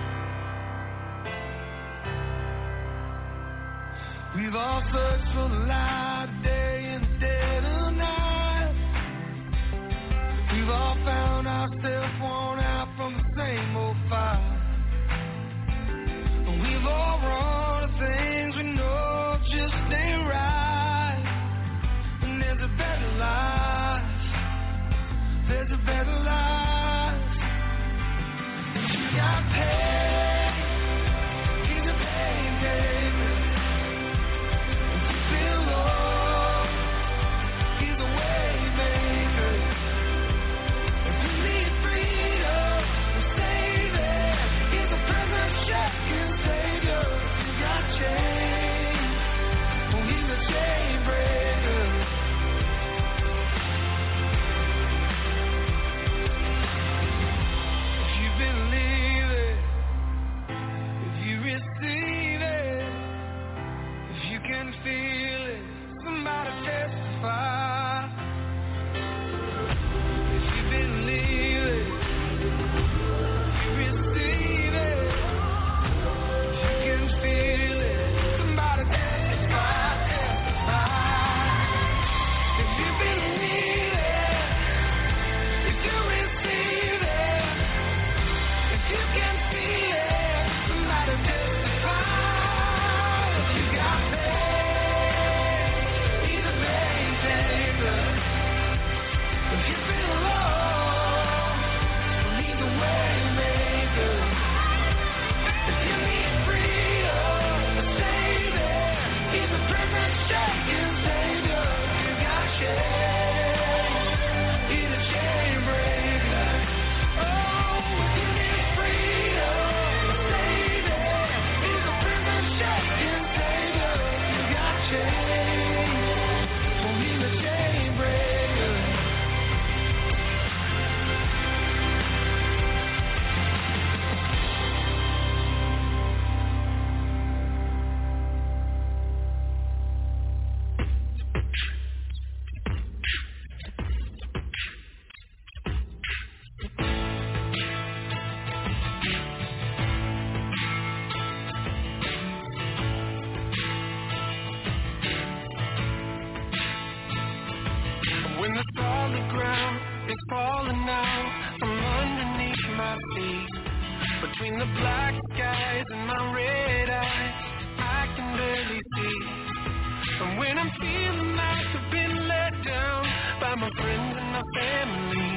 We've all searched for the light of day in the dead of night. We've all found ourselves worn out from the same old fight. We've all run to things we know just ain't right. And there's a better life. There's a better life. If you got pain, he's a pain taker. If you feel lost, he's a way maker. If you need freedom, save it. He's a prison shaking savior. If you got chains, oh, he's a chain breaker. If you believe it, if you receive it, if you can feel it, somebody testify. If you believe it, if you receive it, if you can feel it, somebody testify, testify. If you believe it, if you receive it, if you can feel it, somebody testify. If you got pain, he's a pain taker. If you feel lost, he's a way maker. If you need freedom, save it. He's a prison shaking savior. If you got chains, he's a chain breaker. Oh, if you need freedom, save it. He's a prison shaking savior. If you got chains, oh, he's a chain breaker. When the solid ground is falling out from underneath my feet, between the black skies and my red eyes, I can barely see. And when I'm feeling like I've been let down by my friends and my family,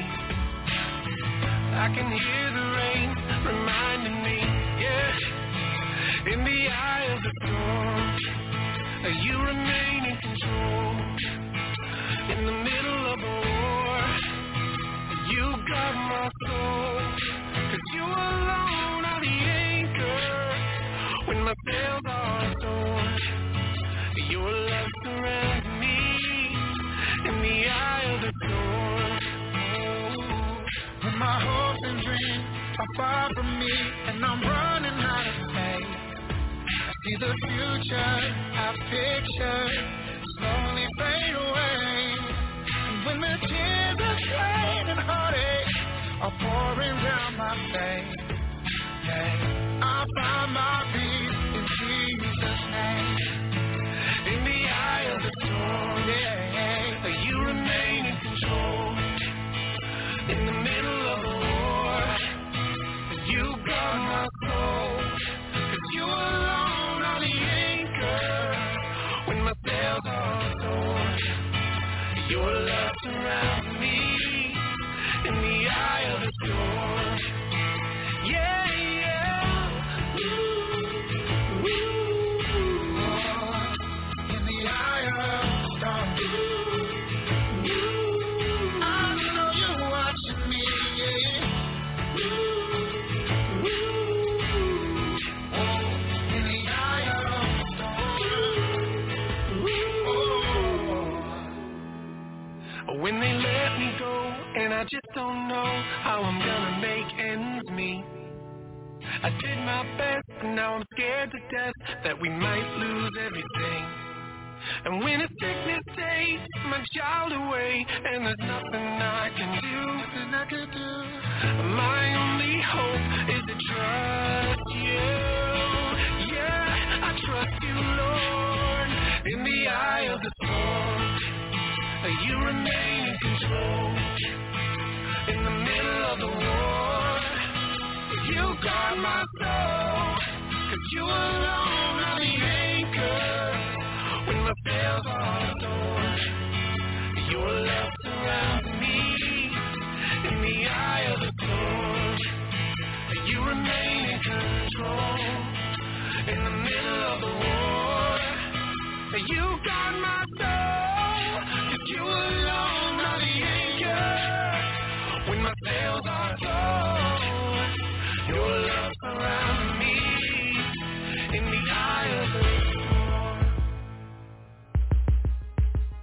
I can hear the rain reminding me, yeah, in the eye of the storm, you remain in control. In the middle of a war, you got my soul. 'Cause you alone are the anchor when my sails are torn. Your love surrounds me in the eye of the storm. When my hopes and dreams are far from me and I'm running out of faith, I see the future I've pictured slowly fade away. And when the tears of pain and heartache are pouring down my face, yeah, I find my peace in Jesus' name. In the eye of the storm, yeah, you remain when they let me go, and I just don't know how I'm gonna make ends meet. I did my best, and now I'm scared to death that we might lose everything. And when a sickness takes my child away, and there's nothing I can do, my only hope is to trust you. Yeah, I trust you, Lord. In the eye of the storm, you remain in control. In the middle of the war, you guard my soul. 'Cause you alone are the anchor when my sails are torn. Your love surrounds me. In the eye of the storm, you remain in control. In the middle of the war, you guard my soul. 'Cause you alone are the anchor when my sails are torn. Your love surrounds me. In the eye of the storm.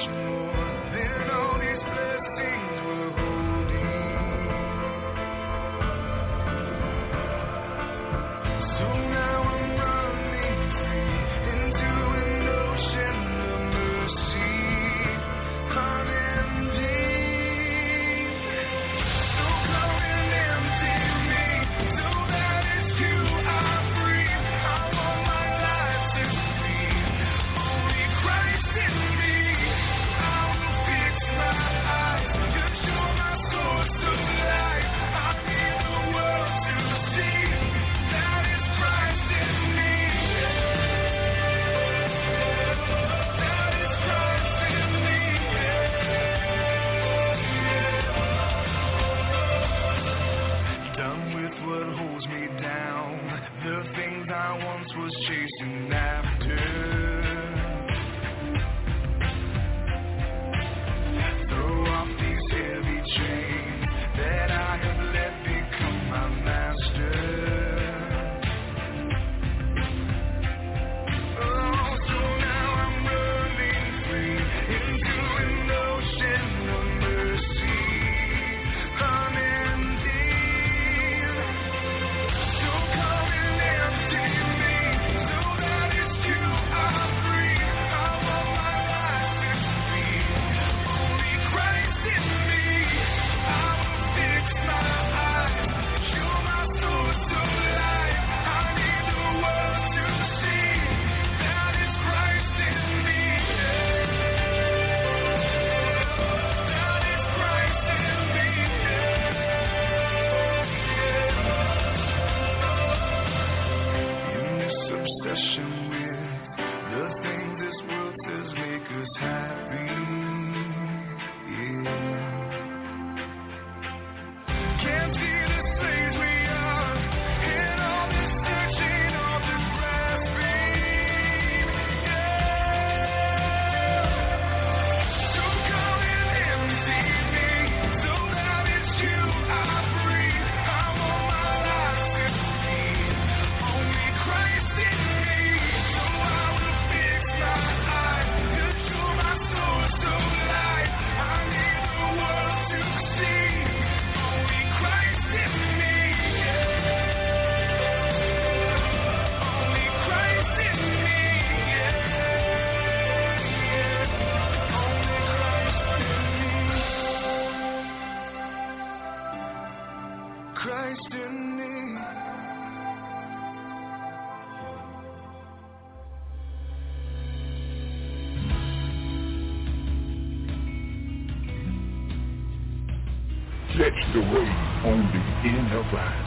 Catch the wave on the NFI.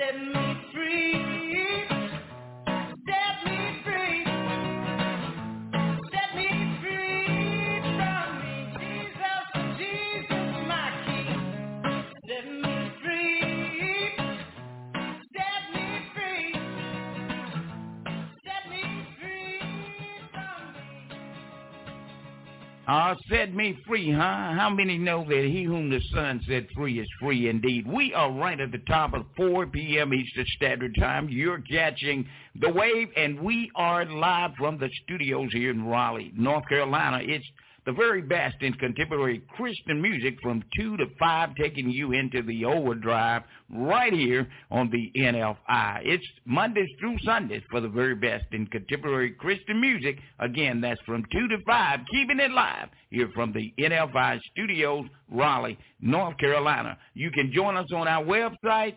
Set me free, huh? How many know that he whom the Son set free is free indeed? We are right at the top of 4 p.m. Eastern Standard Time. You're catching the wave, and we are live from the studios here in Raleigh, North Carolina. It's the very best in contemporary Christian music from 2 to 5, taking you into the overdrive right here on the NFI. It's Mondays through Sundays for the very best in contemporary Christian music. Again, that's from 2 to 5, keeping it live here from the NFI studios, Raleigh, North Carolina. You can join us on our website,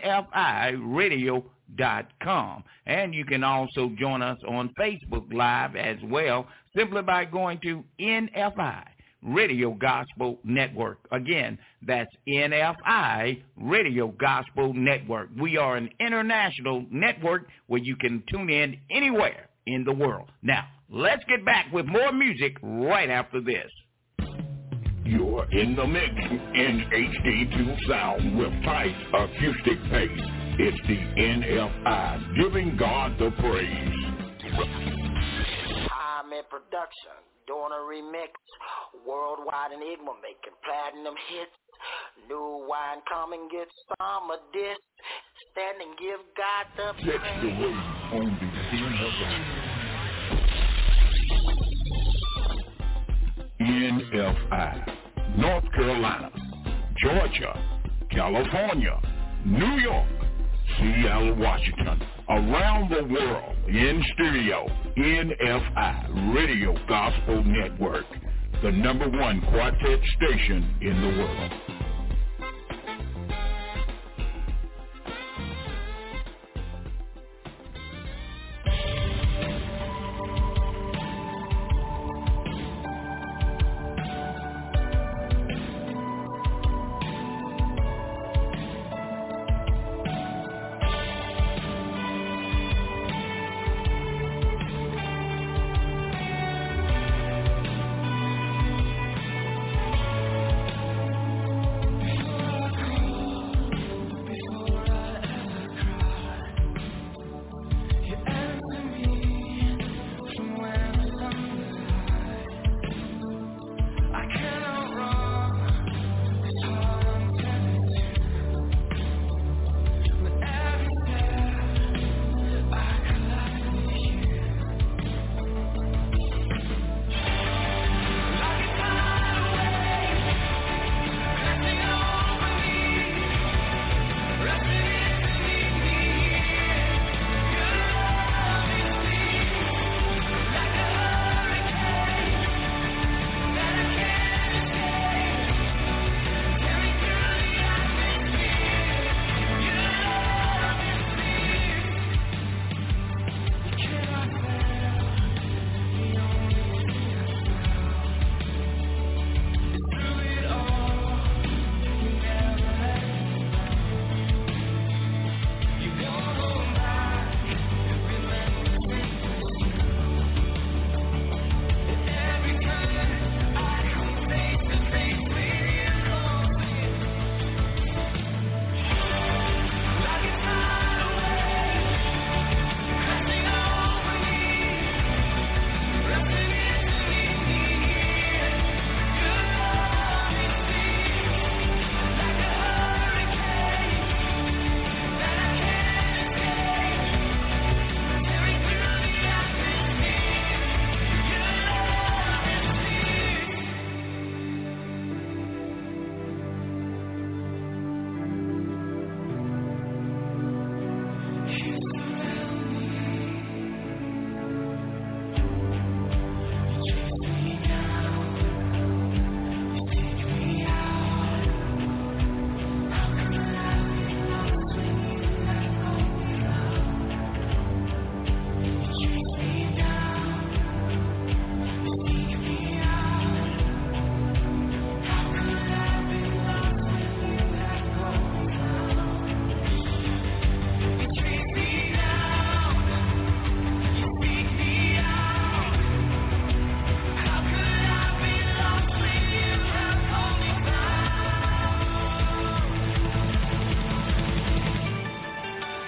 NFIradio.com. And you can also join us on Facebook Live as well, simply by going to NFI Radio Gospel Network. Again, that's NFI Radio Gospel Network. We are an international network where you can tune in anywhere in the world. Now, let's get back with more music right after this. You're in the mix in HD2 sound with tight acoustic bass. It's the NFI, giving God the praise. I'm in production, doing a remix, worldwide enigma, making platinum hits. New wine, come and get some of this. Stand and give God the praise. That's the way on the NFI. North Carolina, Georgia, California, New York, Seattle, Washington, around the world, in stereo, NFI Radio Gospel Network, the #1 quartet station in the world.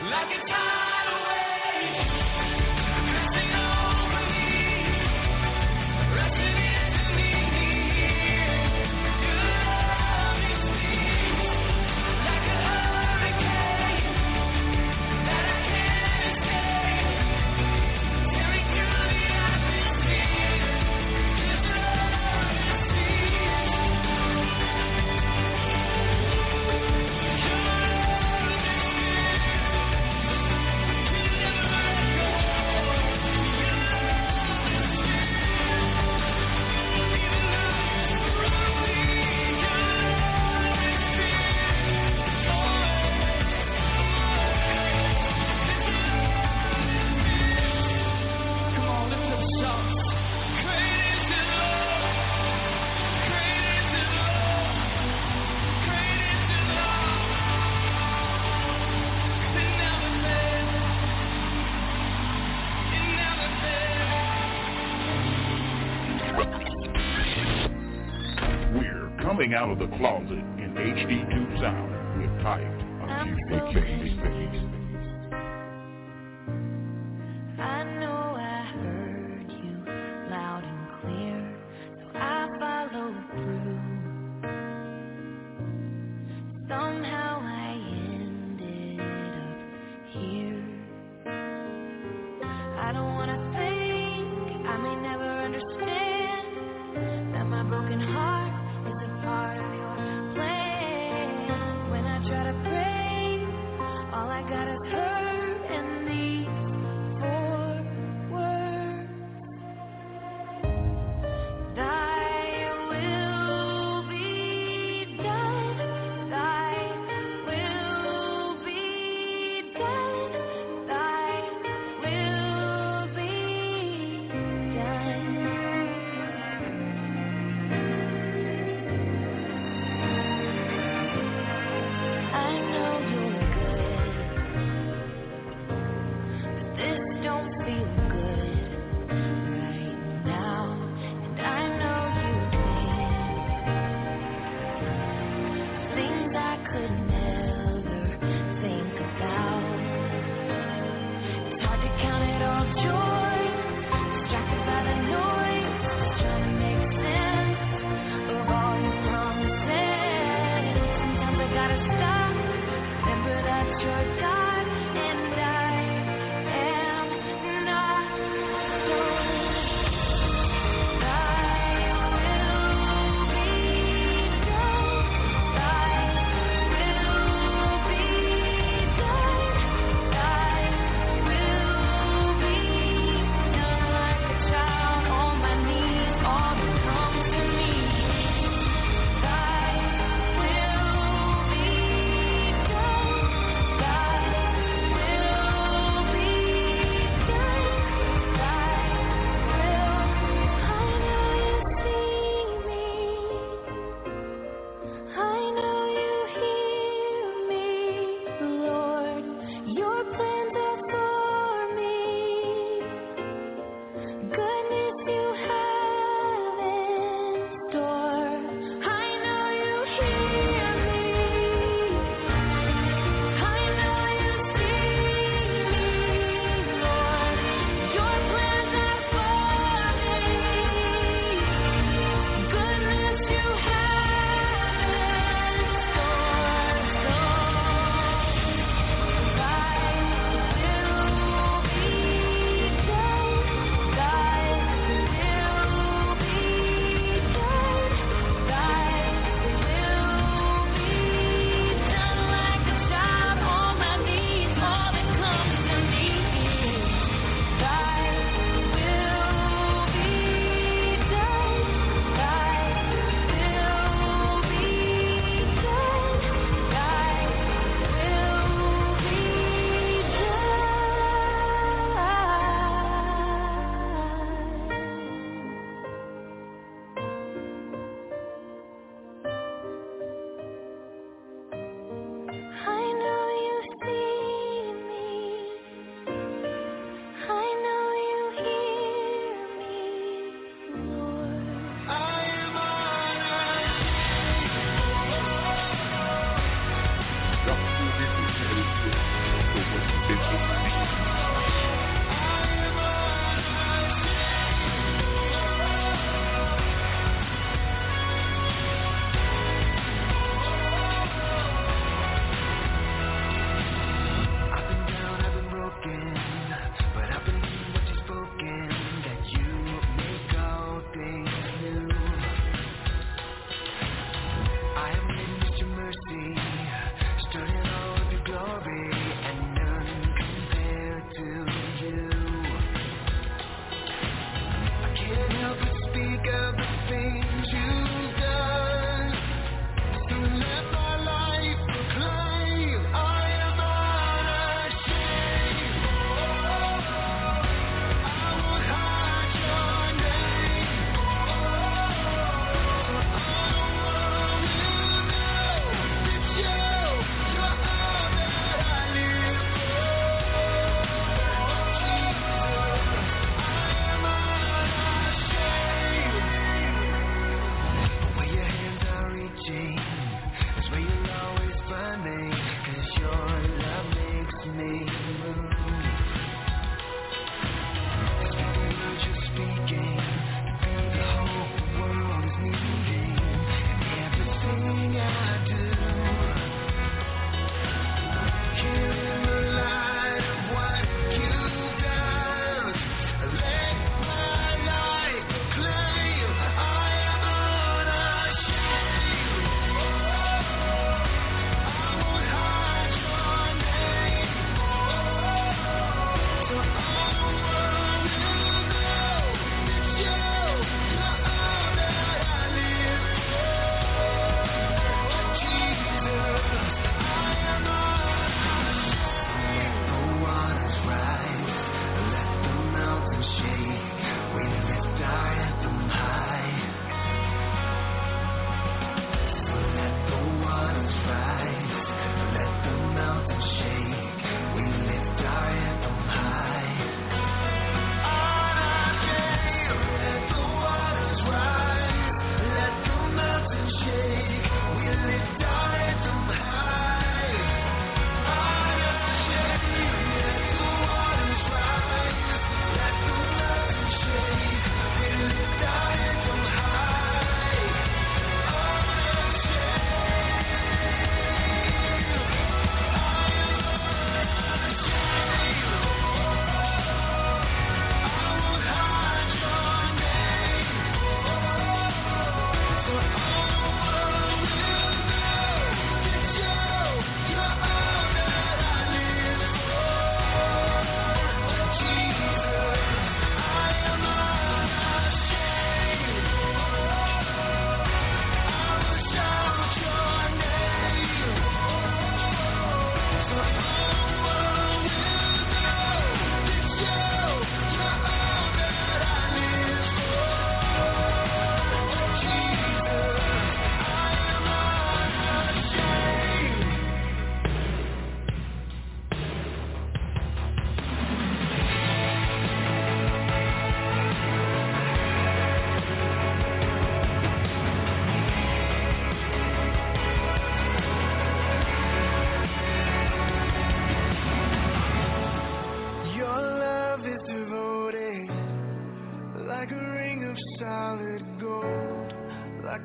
Coming out of the closet in HD2 sound with Type on Tuesday. I know I heard you loud and clear, so I followed through. Somehow I ended up here. I don't wanna think, I may never understand that my broken heart is a part of your plan. When I try to pray, all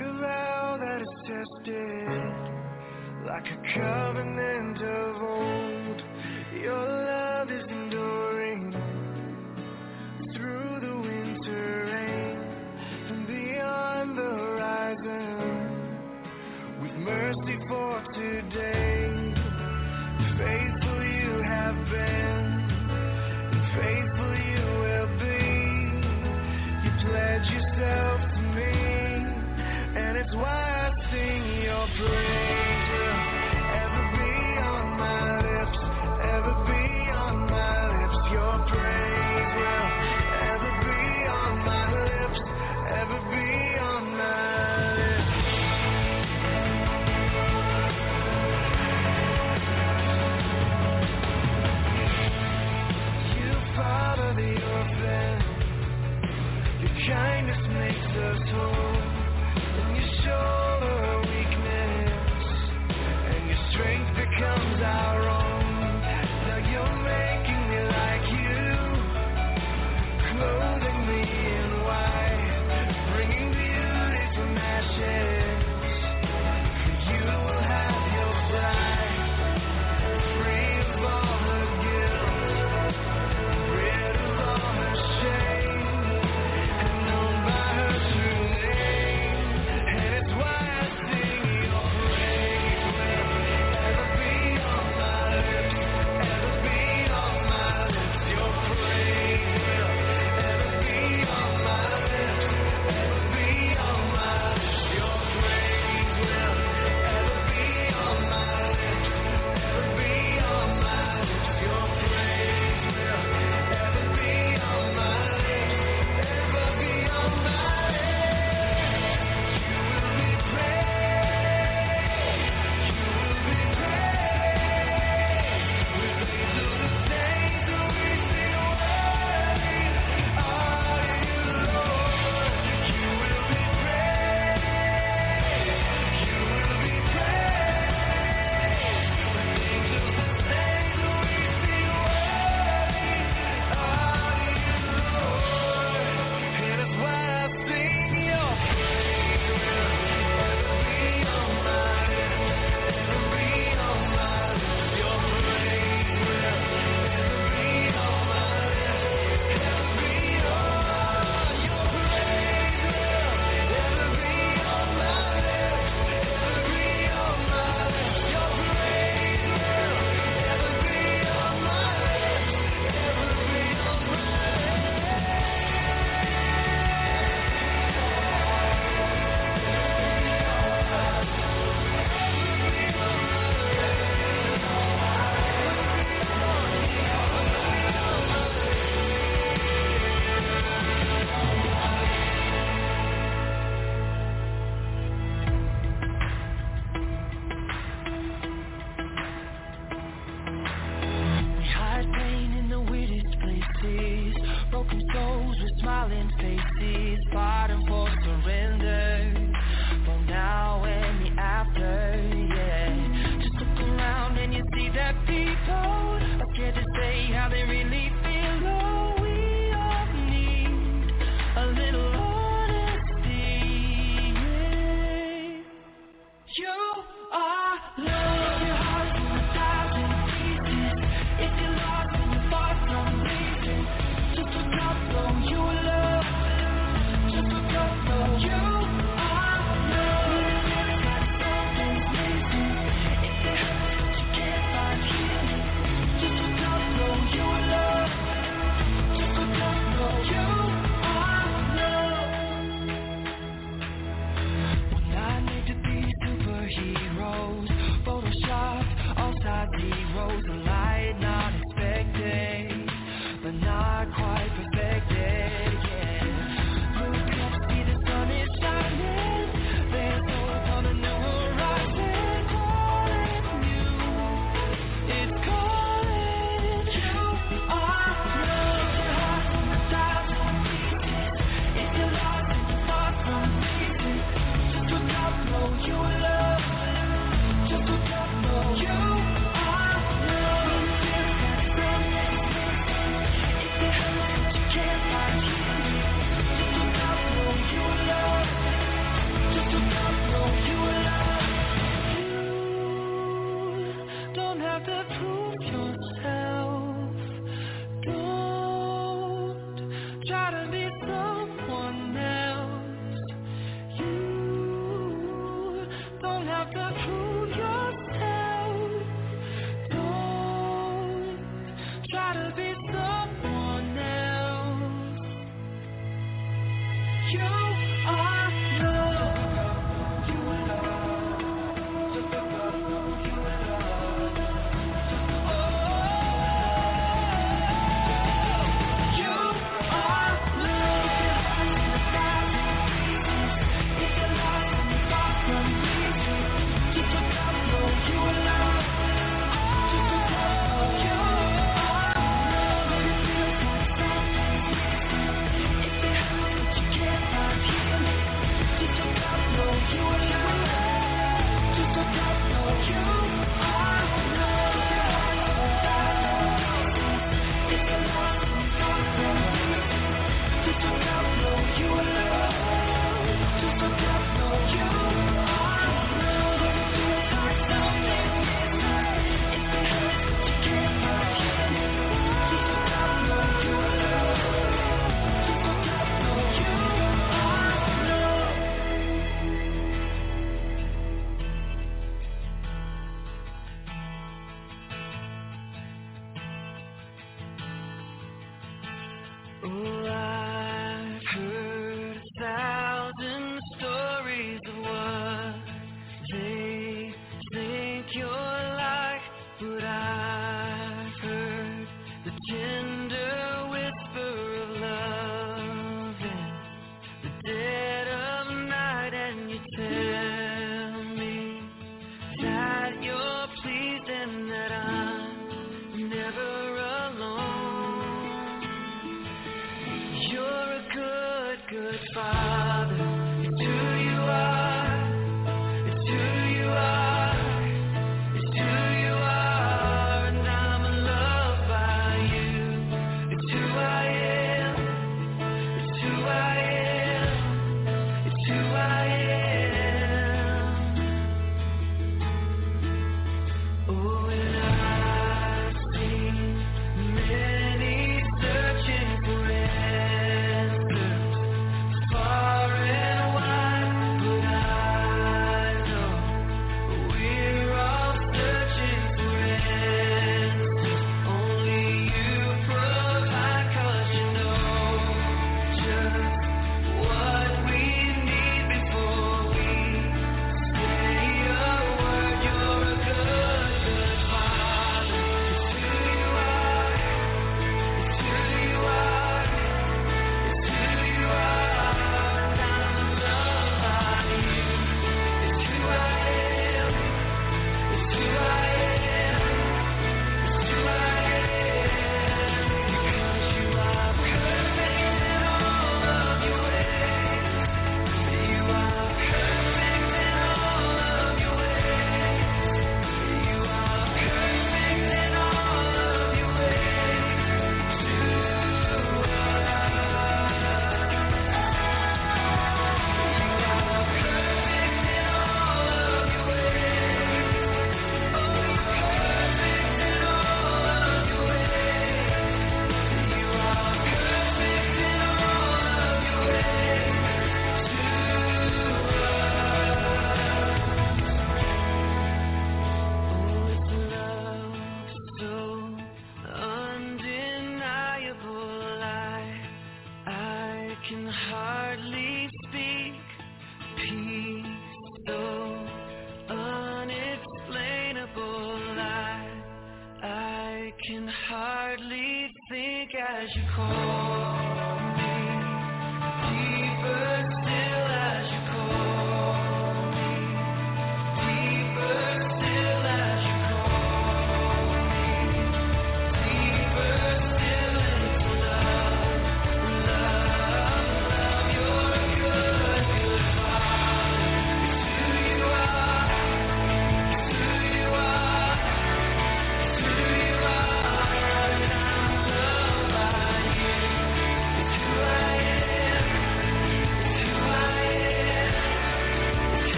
a vow that is tested, like a covenant of old. Your love is enduring through the winter rain and beyond the horizon, with mercy for today. Faithful you have been, and faithful you will be. You pledge yourself to me, and it's why I sing your praise will ever be on my lips.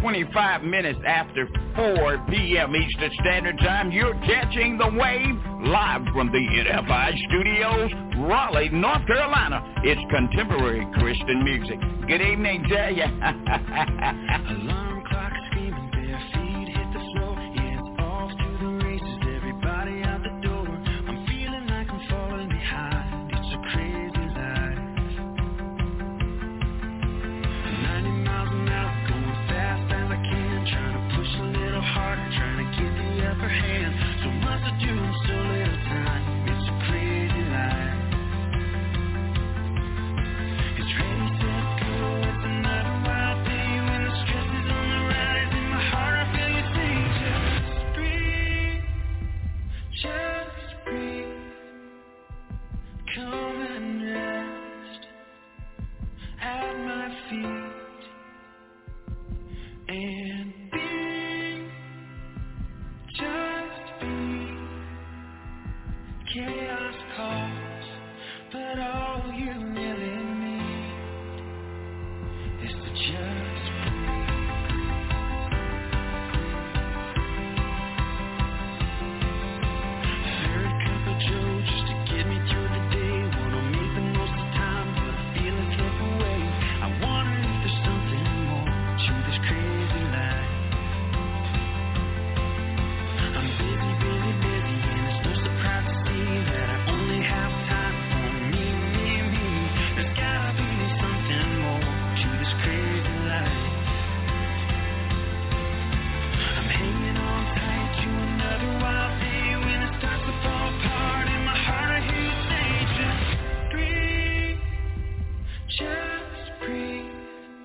25 minutes after 4 p.m. Eastern Standard Time. You're catching the wave live from the NFI Studios, Raleigh, North Carolina. It's contemporary Christian music. Good evening to you. Alarm clock screaming, bare feet hit the floor. Yeah, it's off to the races, everybody out the door. I'm feeling like I'm falling behind. It's a crazy life. 90 miles an hour, going fast as I can, trying to push a little harder, trying to get the upper hand. So much to do in so little time. It's a crazy life. It's ready, set, go. It's another wild day when the stress is on the rise. In my heart, I feel you say, just breathe. Come and rest at my feet and be, just be. Chaos calls, but all you really need is to just breathe. Third cup of Joe just to get me through the day. Wanna make the most of time, but I feel it slip away. I wonder if there's something more to this crazy life. I'm busy, busy, busy, and it's no surprise to see that I only have time for me, me, me. There's gotta be something more to this crazy life. I'm hanging on tight to another wild day when it starts to fall apart. In my heart I hear you say, just breathe, just breathe.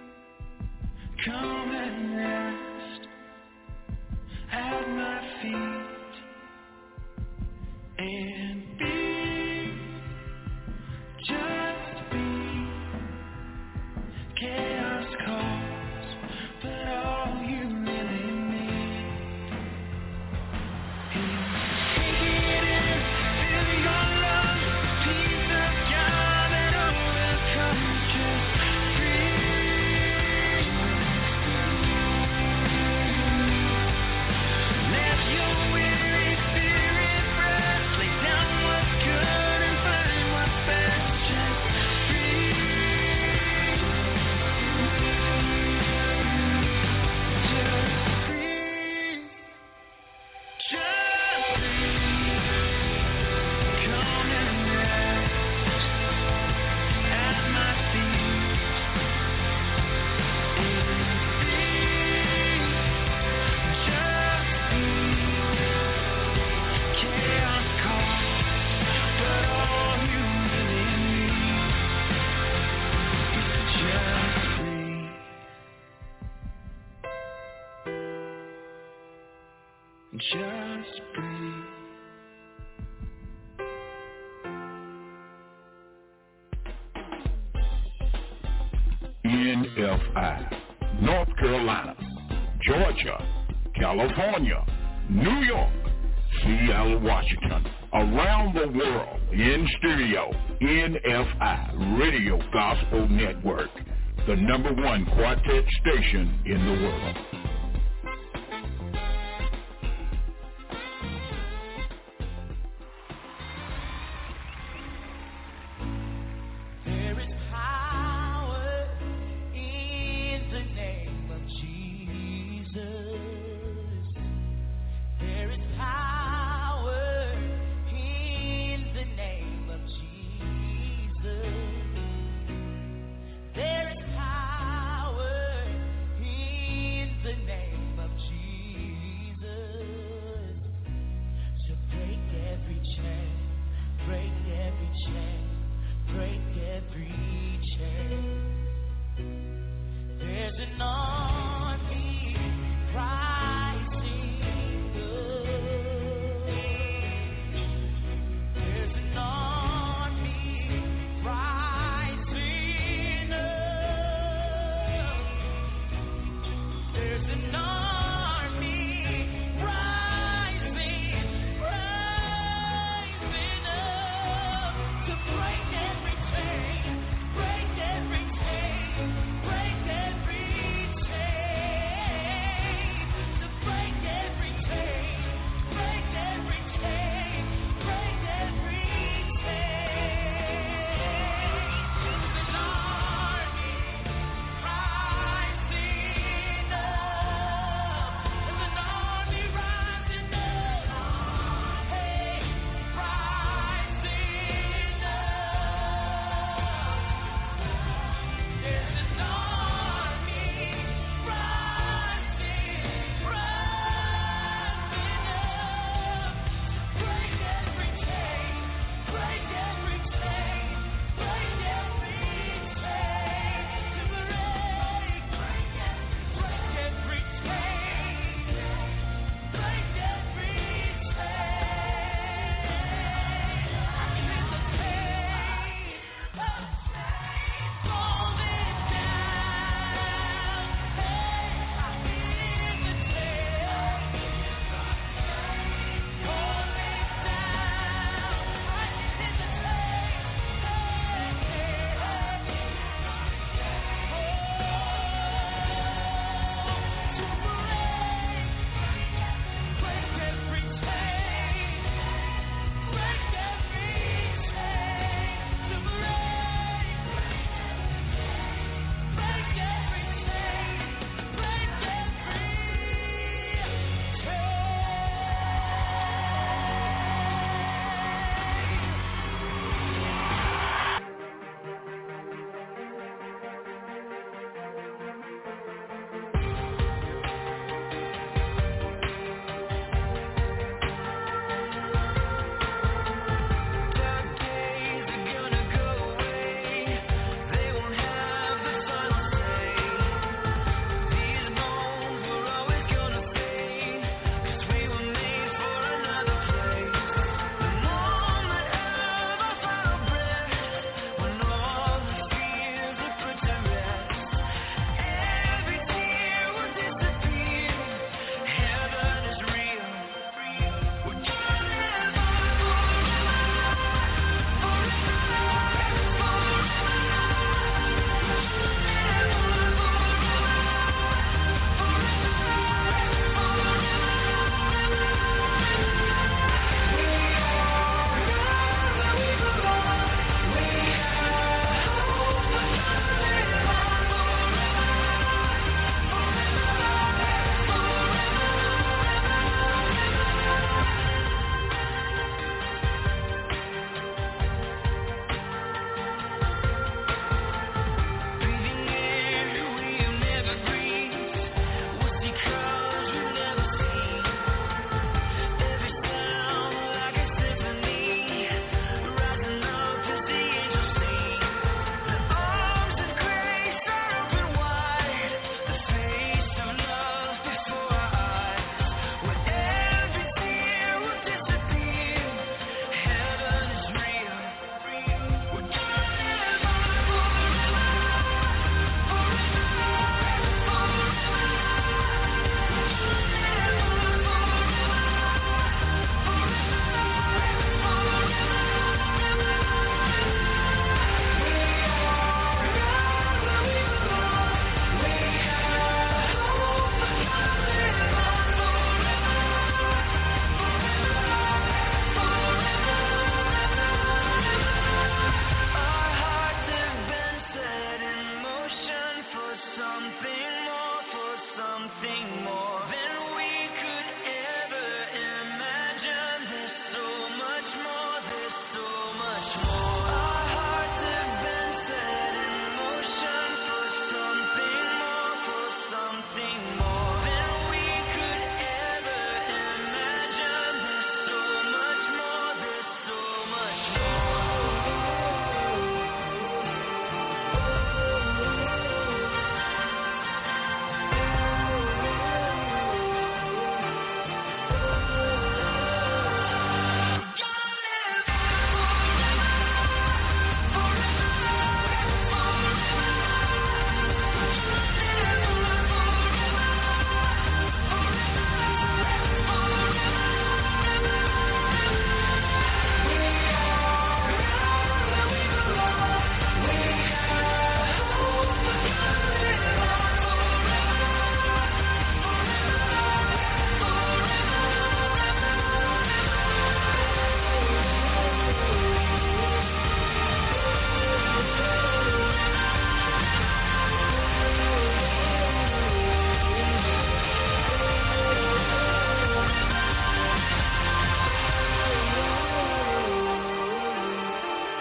Come and rest at my feet and be, just be. Chaos calls, but all you really need is taking in, feel your love, peace of God that always comes. Just breathe. Let your weary spirit rest. Lay down what's good and find what's best. Just breathe. Just breathe. Just breathe. Come and rest at my feet and be, just be. Chaos calls, but all you really need is to just breathe. Just breathe. NFI, North Carolina, Georgia, California, New York, Seattle, Washington, around the world, in studio, NFI Radio Gospel Network, the #1 quartet station in the world. There is power in the name of Jesus. There is power in the name of Jesus. There is power in the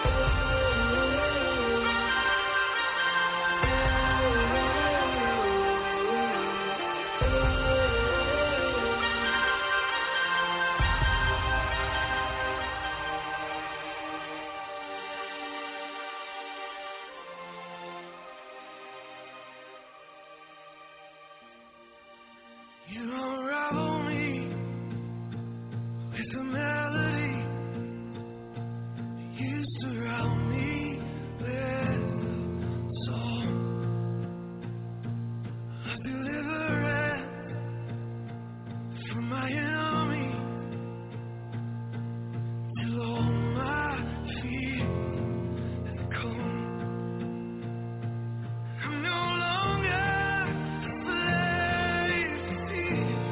You unravel me with a melody. You surround me with a song of deliverance from my enemy till all my fears have come. I'm no longer a slave to fear.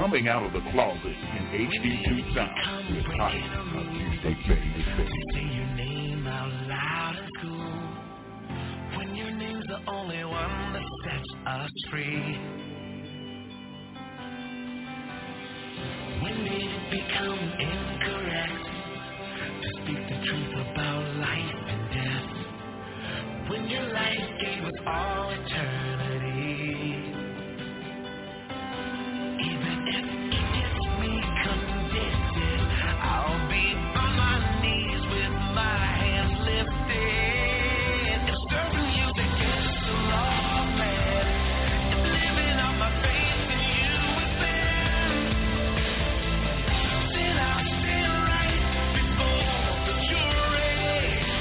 Coming out of the closet in HD2 sound with Tight on Tuesday, baby. Say your name out loud in school when your name's the only one that sets us free. When did it become incorrect to speak the truth about life and death? When your life gave us all eternity. Even if it gets me convicted, I'll be on my knees with my hands lifted and serving you against the law, man, and living out my faith in you within. Then I'll stand right before the jury,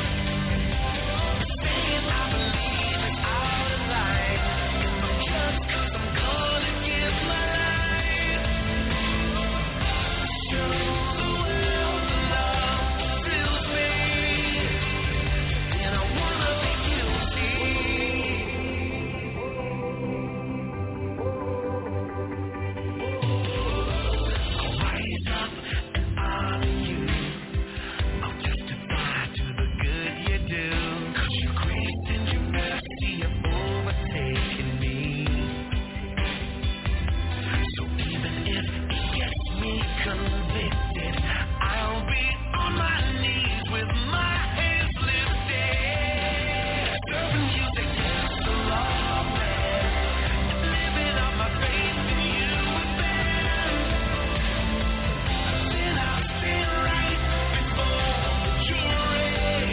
saying I believe it's out of line, and I'm just 'cause I'm gonna give my life. Show the world the love fills me, and I wanna be guilty. I'll rise up and honor you. I'll testify to the good you do, 'cause your grace and your mercy have overtaken me. So even if it gets me convicted, I'll be on my knees with my hands lifted, serving you against the law, man, and living out my faith in you within. Then I'll stand right before the jury,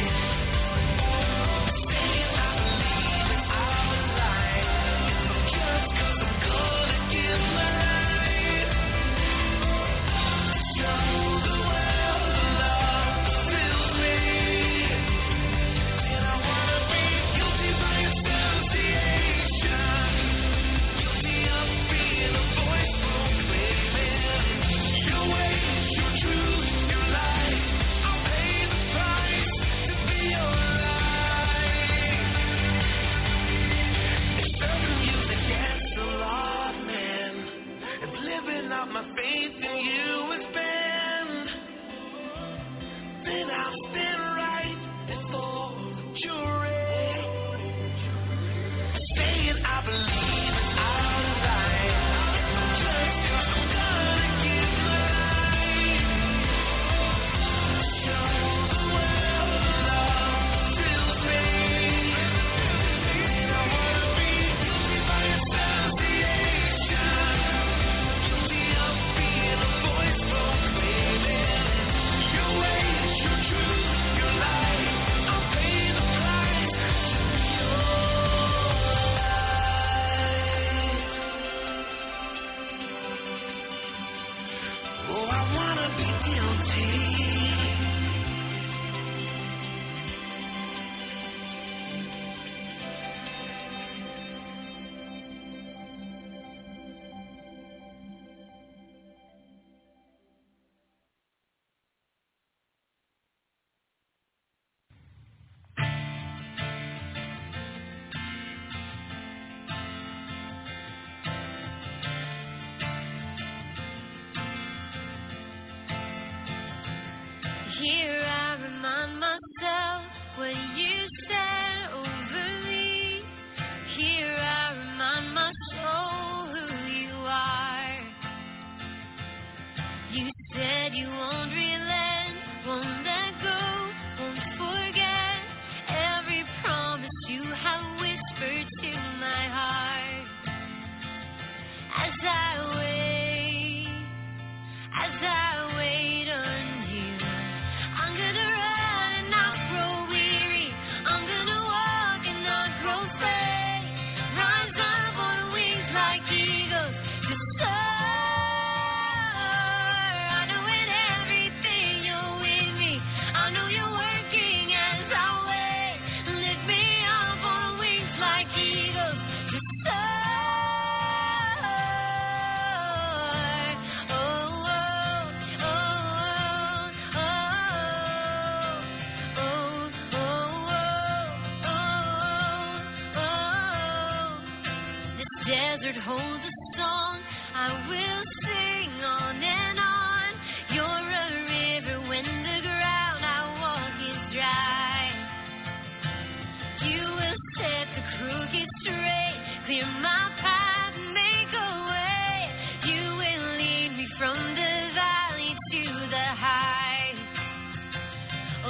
saying I believe it's out of line, and I'm just 'cause I'm gonna give my life. Show the world the love fills me, and I wanna be guilty by association, guilty of being a voice proclaiming your ways, your truth, your life. I'll pay the price to be your light. It's serving you against the law, man. It's living out my faith in you has been. Then I'll stand right before the jury, saying I believe it's out of line, and I'm just 'cause I'm gonna give my life. Show the world the love fills me, and I wanna be guilty by association, guilty of being a voice proclaiming your ways, your truth, your life. I'll pay the price to be your light. Oh, I wanna be guilty. Here I remind myself when you stand over me. Here I remind my soul who you are. You said you won't relent, won't let go, won't forget every promise you have whispered to my heart. As I wait on you, I'm gonna run and not grow weary.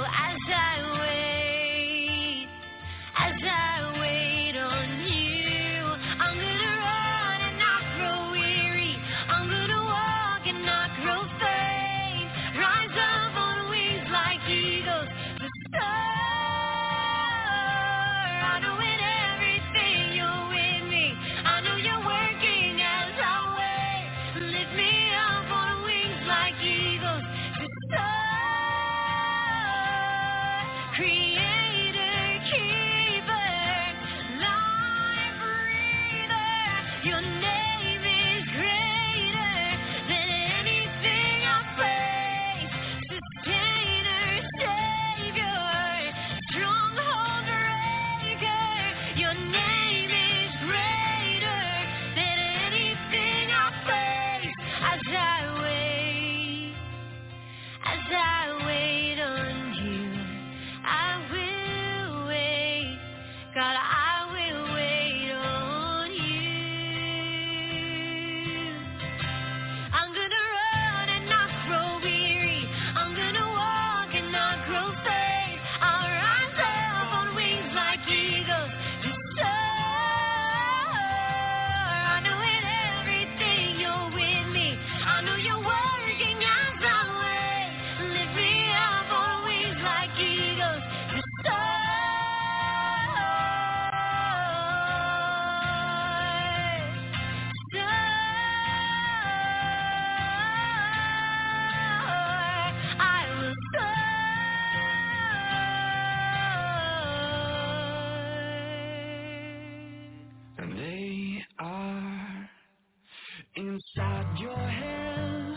inside your head.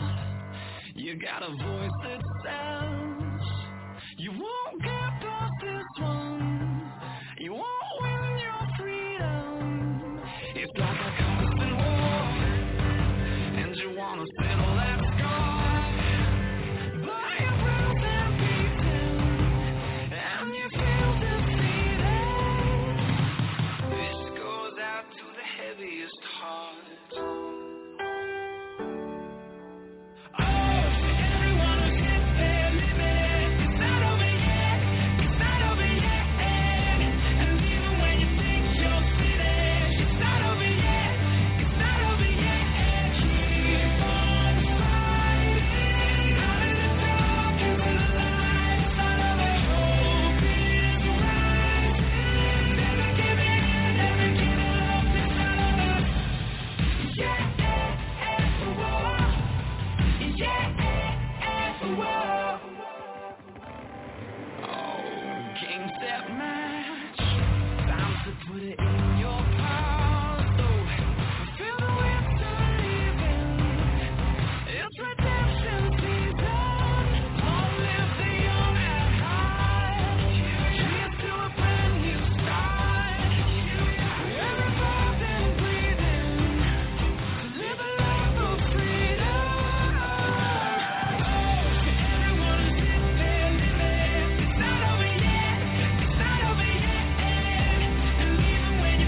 You got a voice that says you won't get past this one. You won't win your freedom. It's like a constant war, and you wanna settle that score. But you're bruised and beaten, and you feel defeated. This goes out to the heaviest heart. When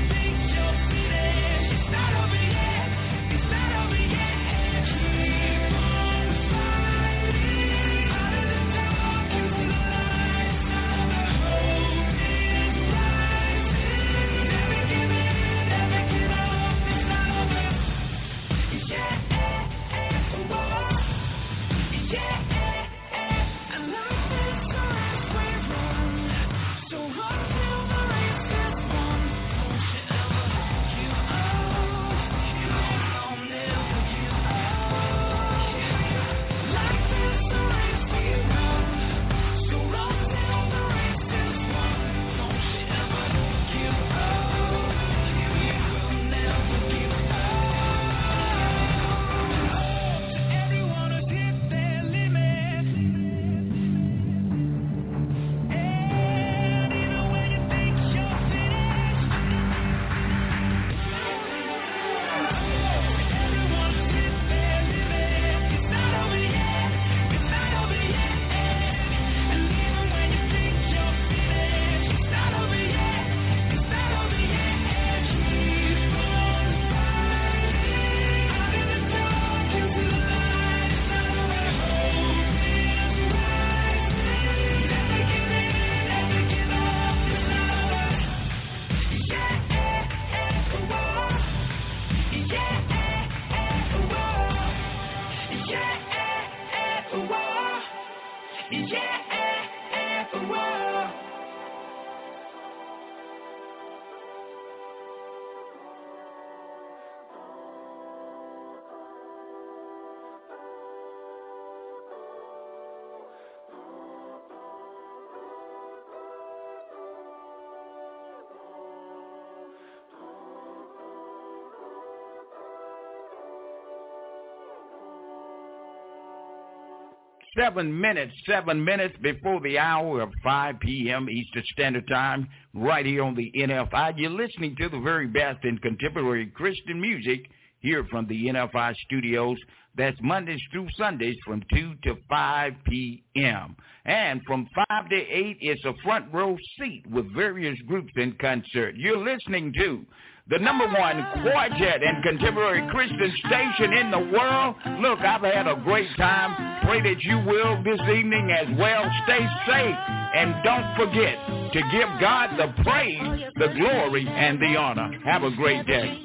7 minutes before the hour of 5 p.m. Eastern Standard Time, right here on the NFI. You're listening to the very best in contemporary Christian music here from the NFI studios. That's Mondays through Sundays from 2 to 5 p.m. And from 5 to 8, it's a front row seat with various groups in concert. You're listening to the number one quartet and contemporary Christian station in the world. Look, I've had a great time. Pray that you will this evening as well. Stay safe. And don't forget to give God the praise, the glory, and the honor. Have a great day.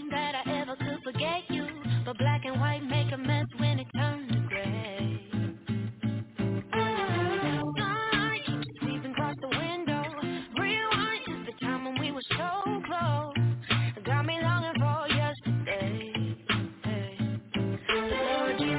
But black and white make a mess when it turns to gray. Sunlight sweeping across the window. Rewind to the time when we were so close. Got me longing for yesterday. Lord, you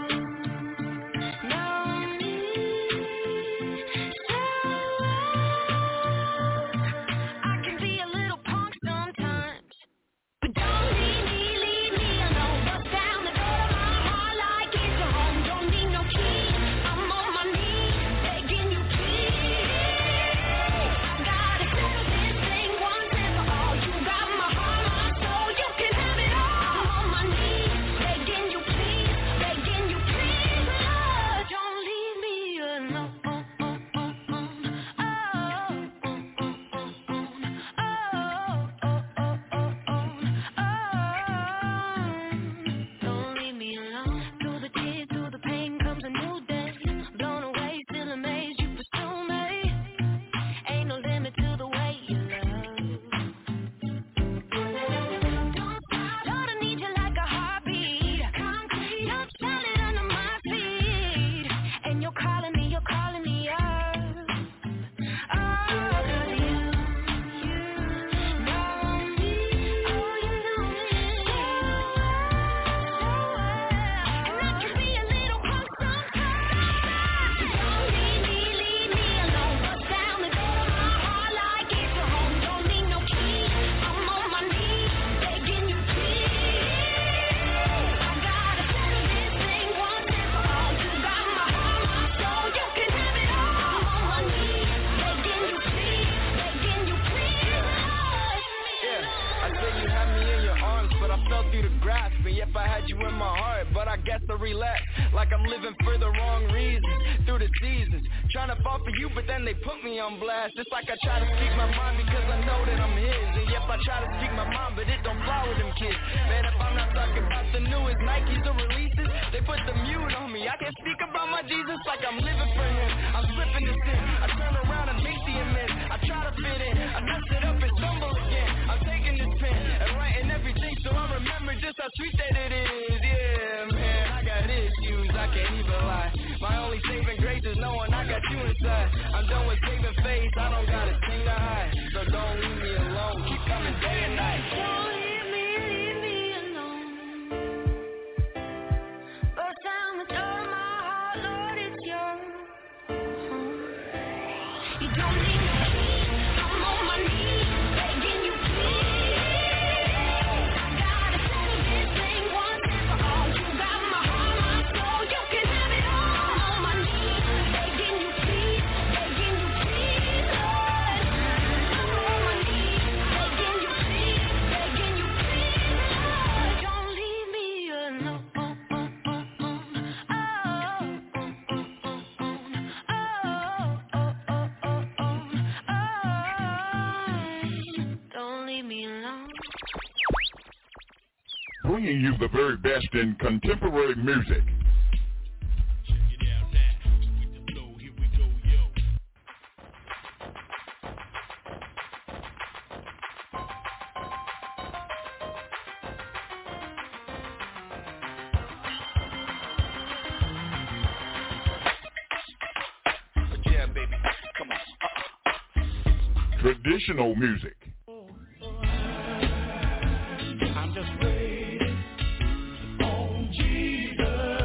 know me so well. I can be a little punk sometimes, but don't leave me alone. Bust down the door to my heart like it's a home. Don't need no key. I'm on my knees begging you, please. I gotta settle this thing once and for all. You got my heart, my soul, you can have it all. I'm on my knees begging you, please, Lord, don't leave me alone. Don't leave me alone. Through the tears, through the pain comes a new day. Blown away, still amazed you pursue me. Ain't no limit to the way you love. Don't stop, Lord, I need you like a heartbeat. Concrete, you're solid under my feet. And you're calling me up. Oh, 'cause you know me. Oh, you know me so well. And I can be a little punk sometimes. Don't leave me alone. Bust down the door to my heart like it's a home. Don't need no key. I'm on my knees begging you, please. I gotta settle this thing once and for all. You got my heart, my soul, you can have it all. I'm on my knees begging you, please, Lord. I say you had me in your arms, but I fell through the grasp. And yep, I had you in my heart, but I guess I relapsed. Like I'm living for the wrong reasons, through the seasons. Trying to fall for you, but then they put me on blast. It's like I try to speak my mind because I know that I'm his. And yep, I try to speak my mind, but it don't fly with them kids. Man, if I'm not talking about the newest Nikes or releases, they put the mute on me. I can speak about my Jesus like I'm living for him. I'm slipping this sin. I turn around and make the amends. I try to fit in. I mess it up and stumble again. I'm taking this pen and writing everything so I remember just how sweet that it is. Yeah, man, I got issues, I can't even lie. My only saving grace is knowing I got you inside. I'm done with saving face, I don't got a thing to hide. So don't leave me alone, keep coming day and night. Don't leave me alone. Bust down the door of my heart, Lord, it's your home. You don't need no key. I'm on my knees begging you, please. I gotta settle this thing once and for all. You got my heart, my soul, you can have it all. I'm on my knees begging you, please, Lord. I'm on my knees begging you, please, Lord. Don't leave me alone. Don't leave me alone. Bringing you the very best in contemporary music. Yeah, baby, come on. Traditional music. I'm just waiting on Jesus.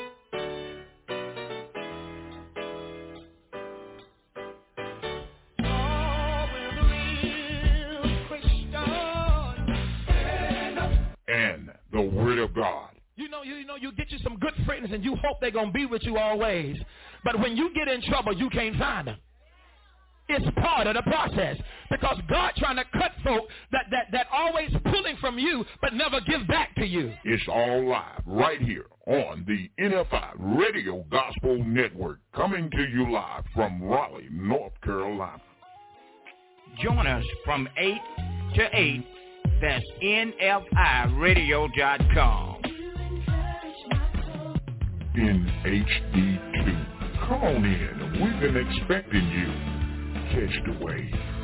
And the Word of God. You get you some good friends and you hope they're going to be with you always. But when you get in trouble, you can't find them. It's part of the process, because God trying to cut folk that always pulling from you but never give back to you. It's all live right here on the NFI Radio Gospel Network, coming to you live from Raleigh, North Carolina. Join us from 8 to 8. That's NFIRadio.com. In HD2. Come on in. We've been expecting you. Catch the wave.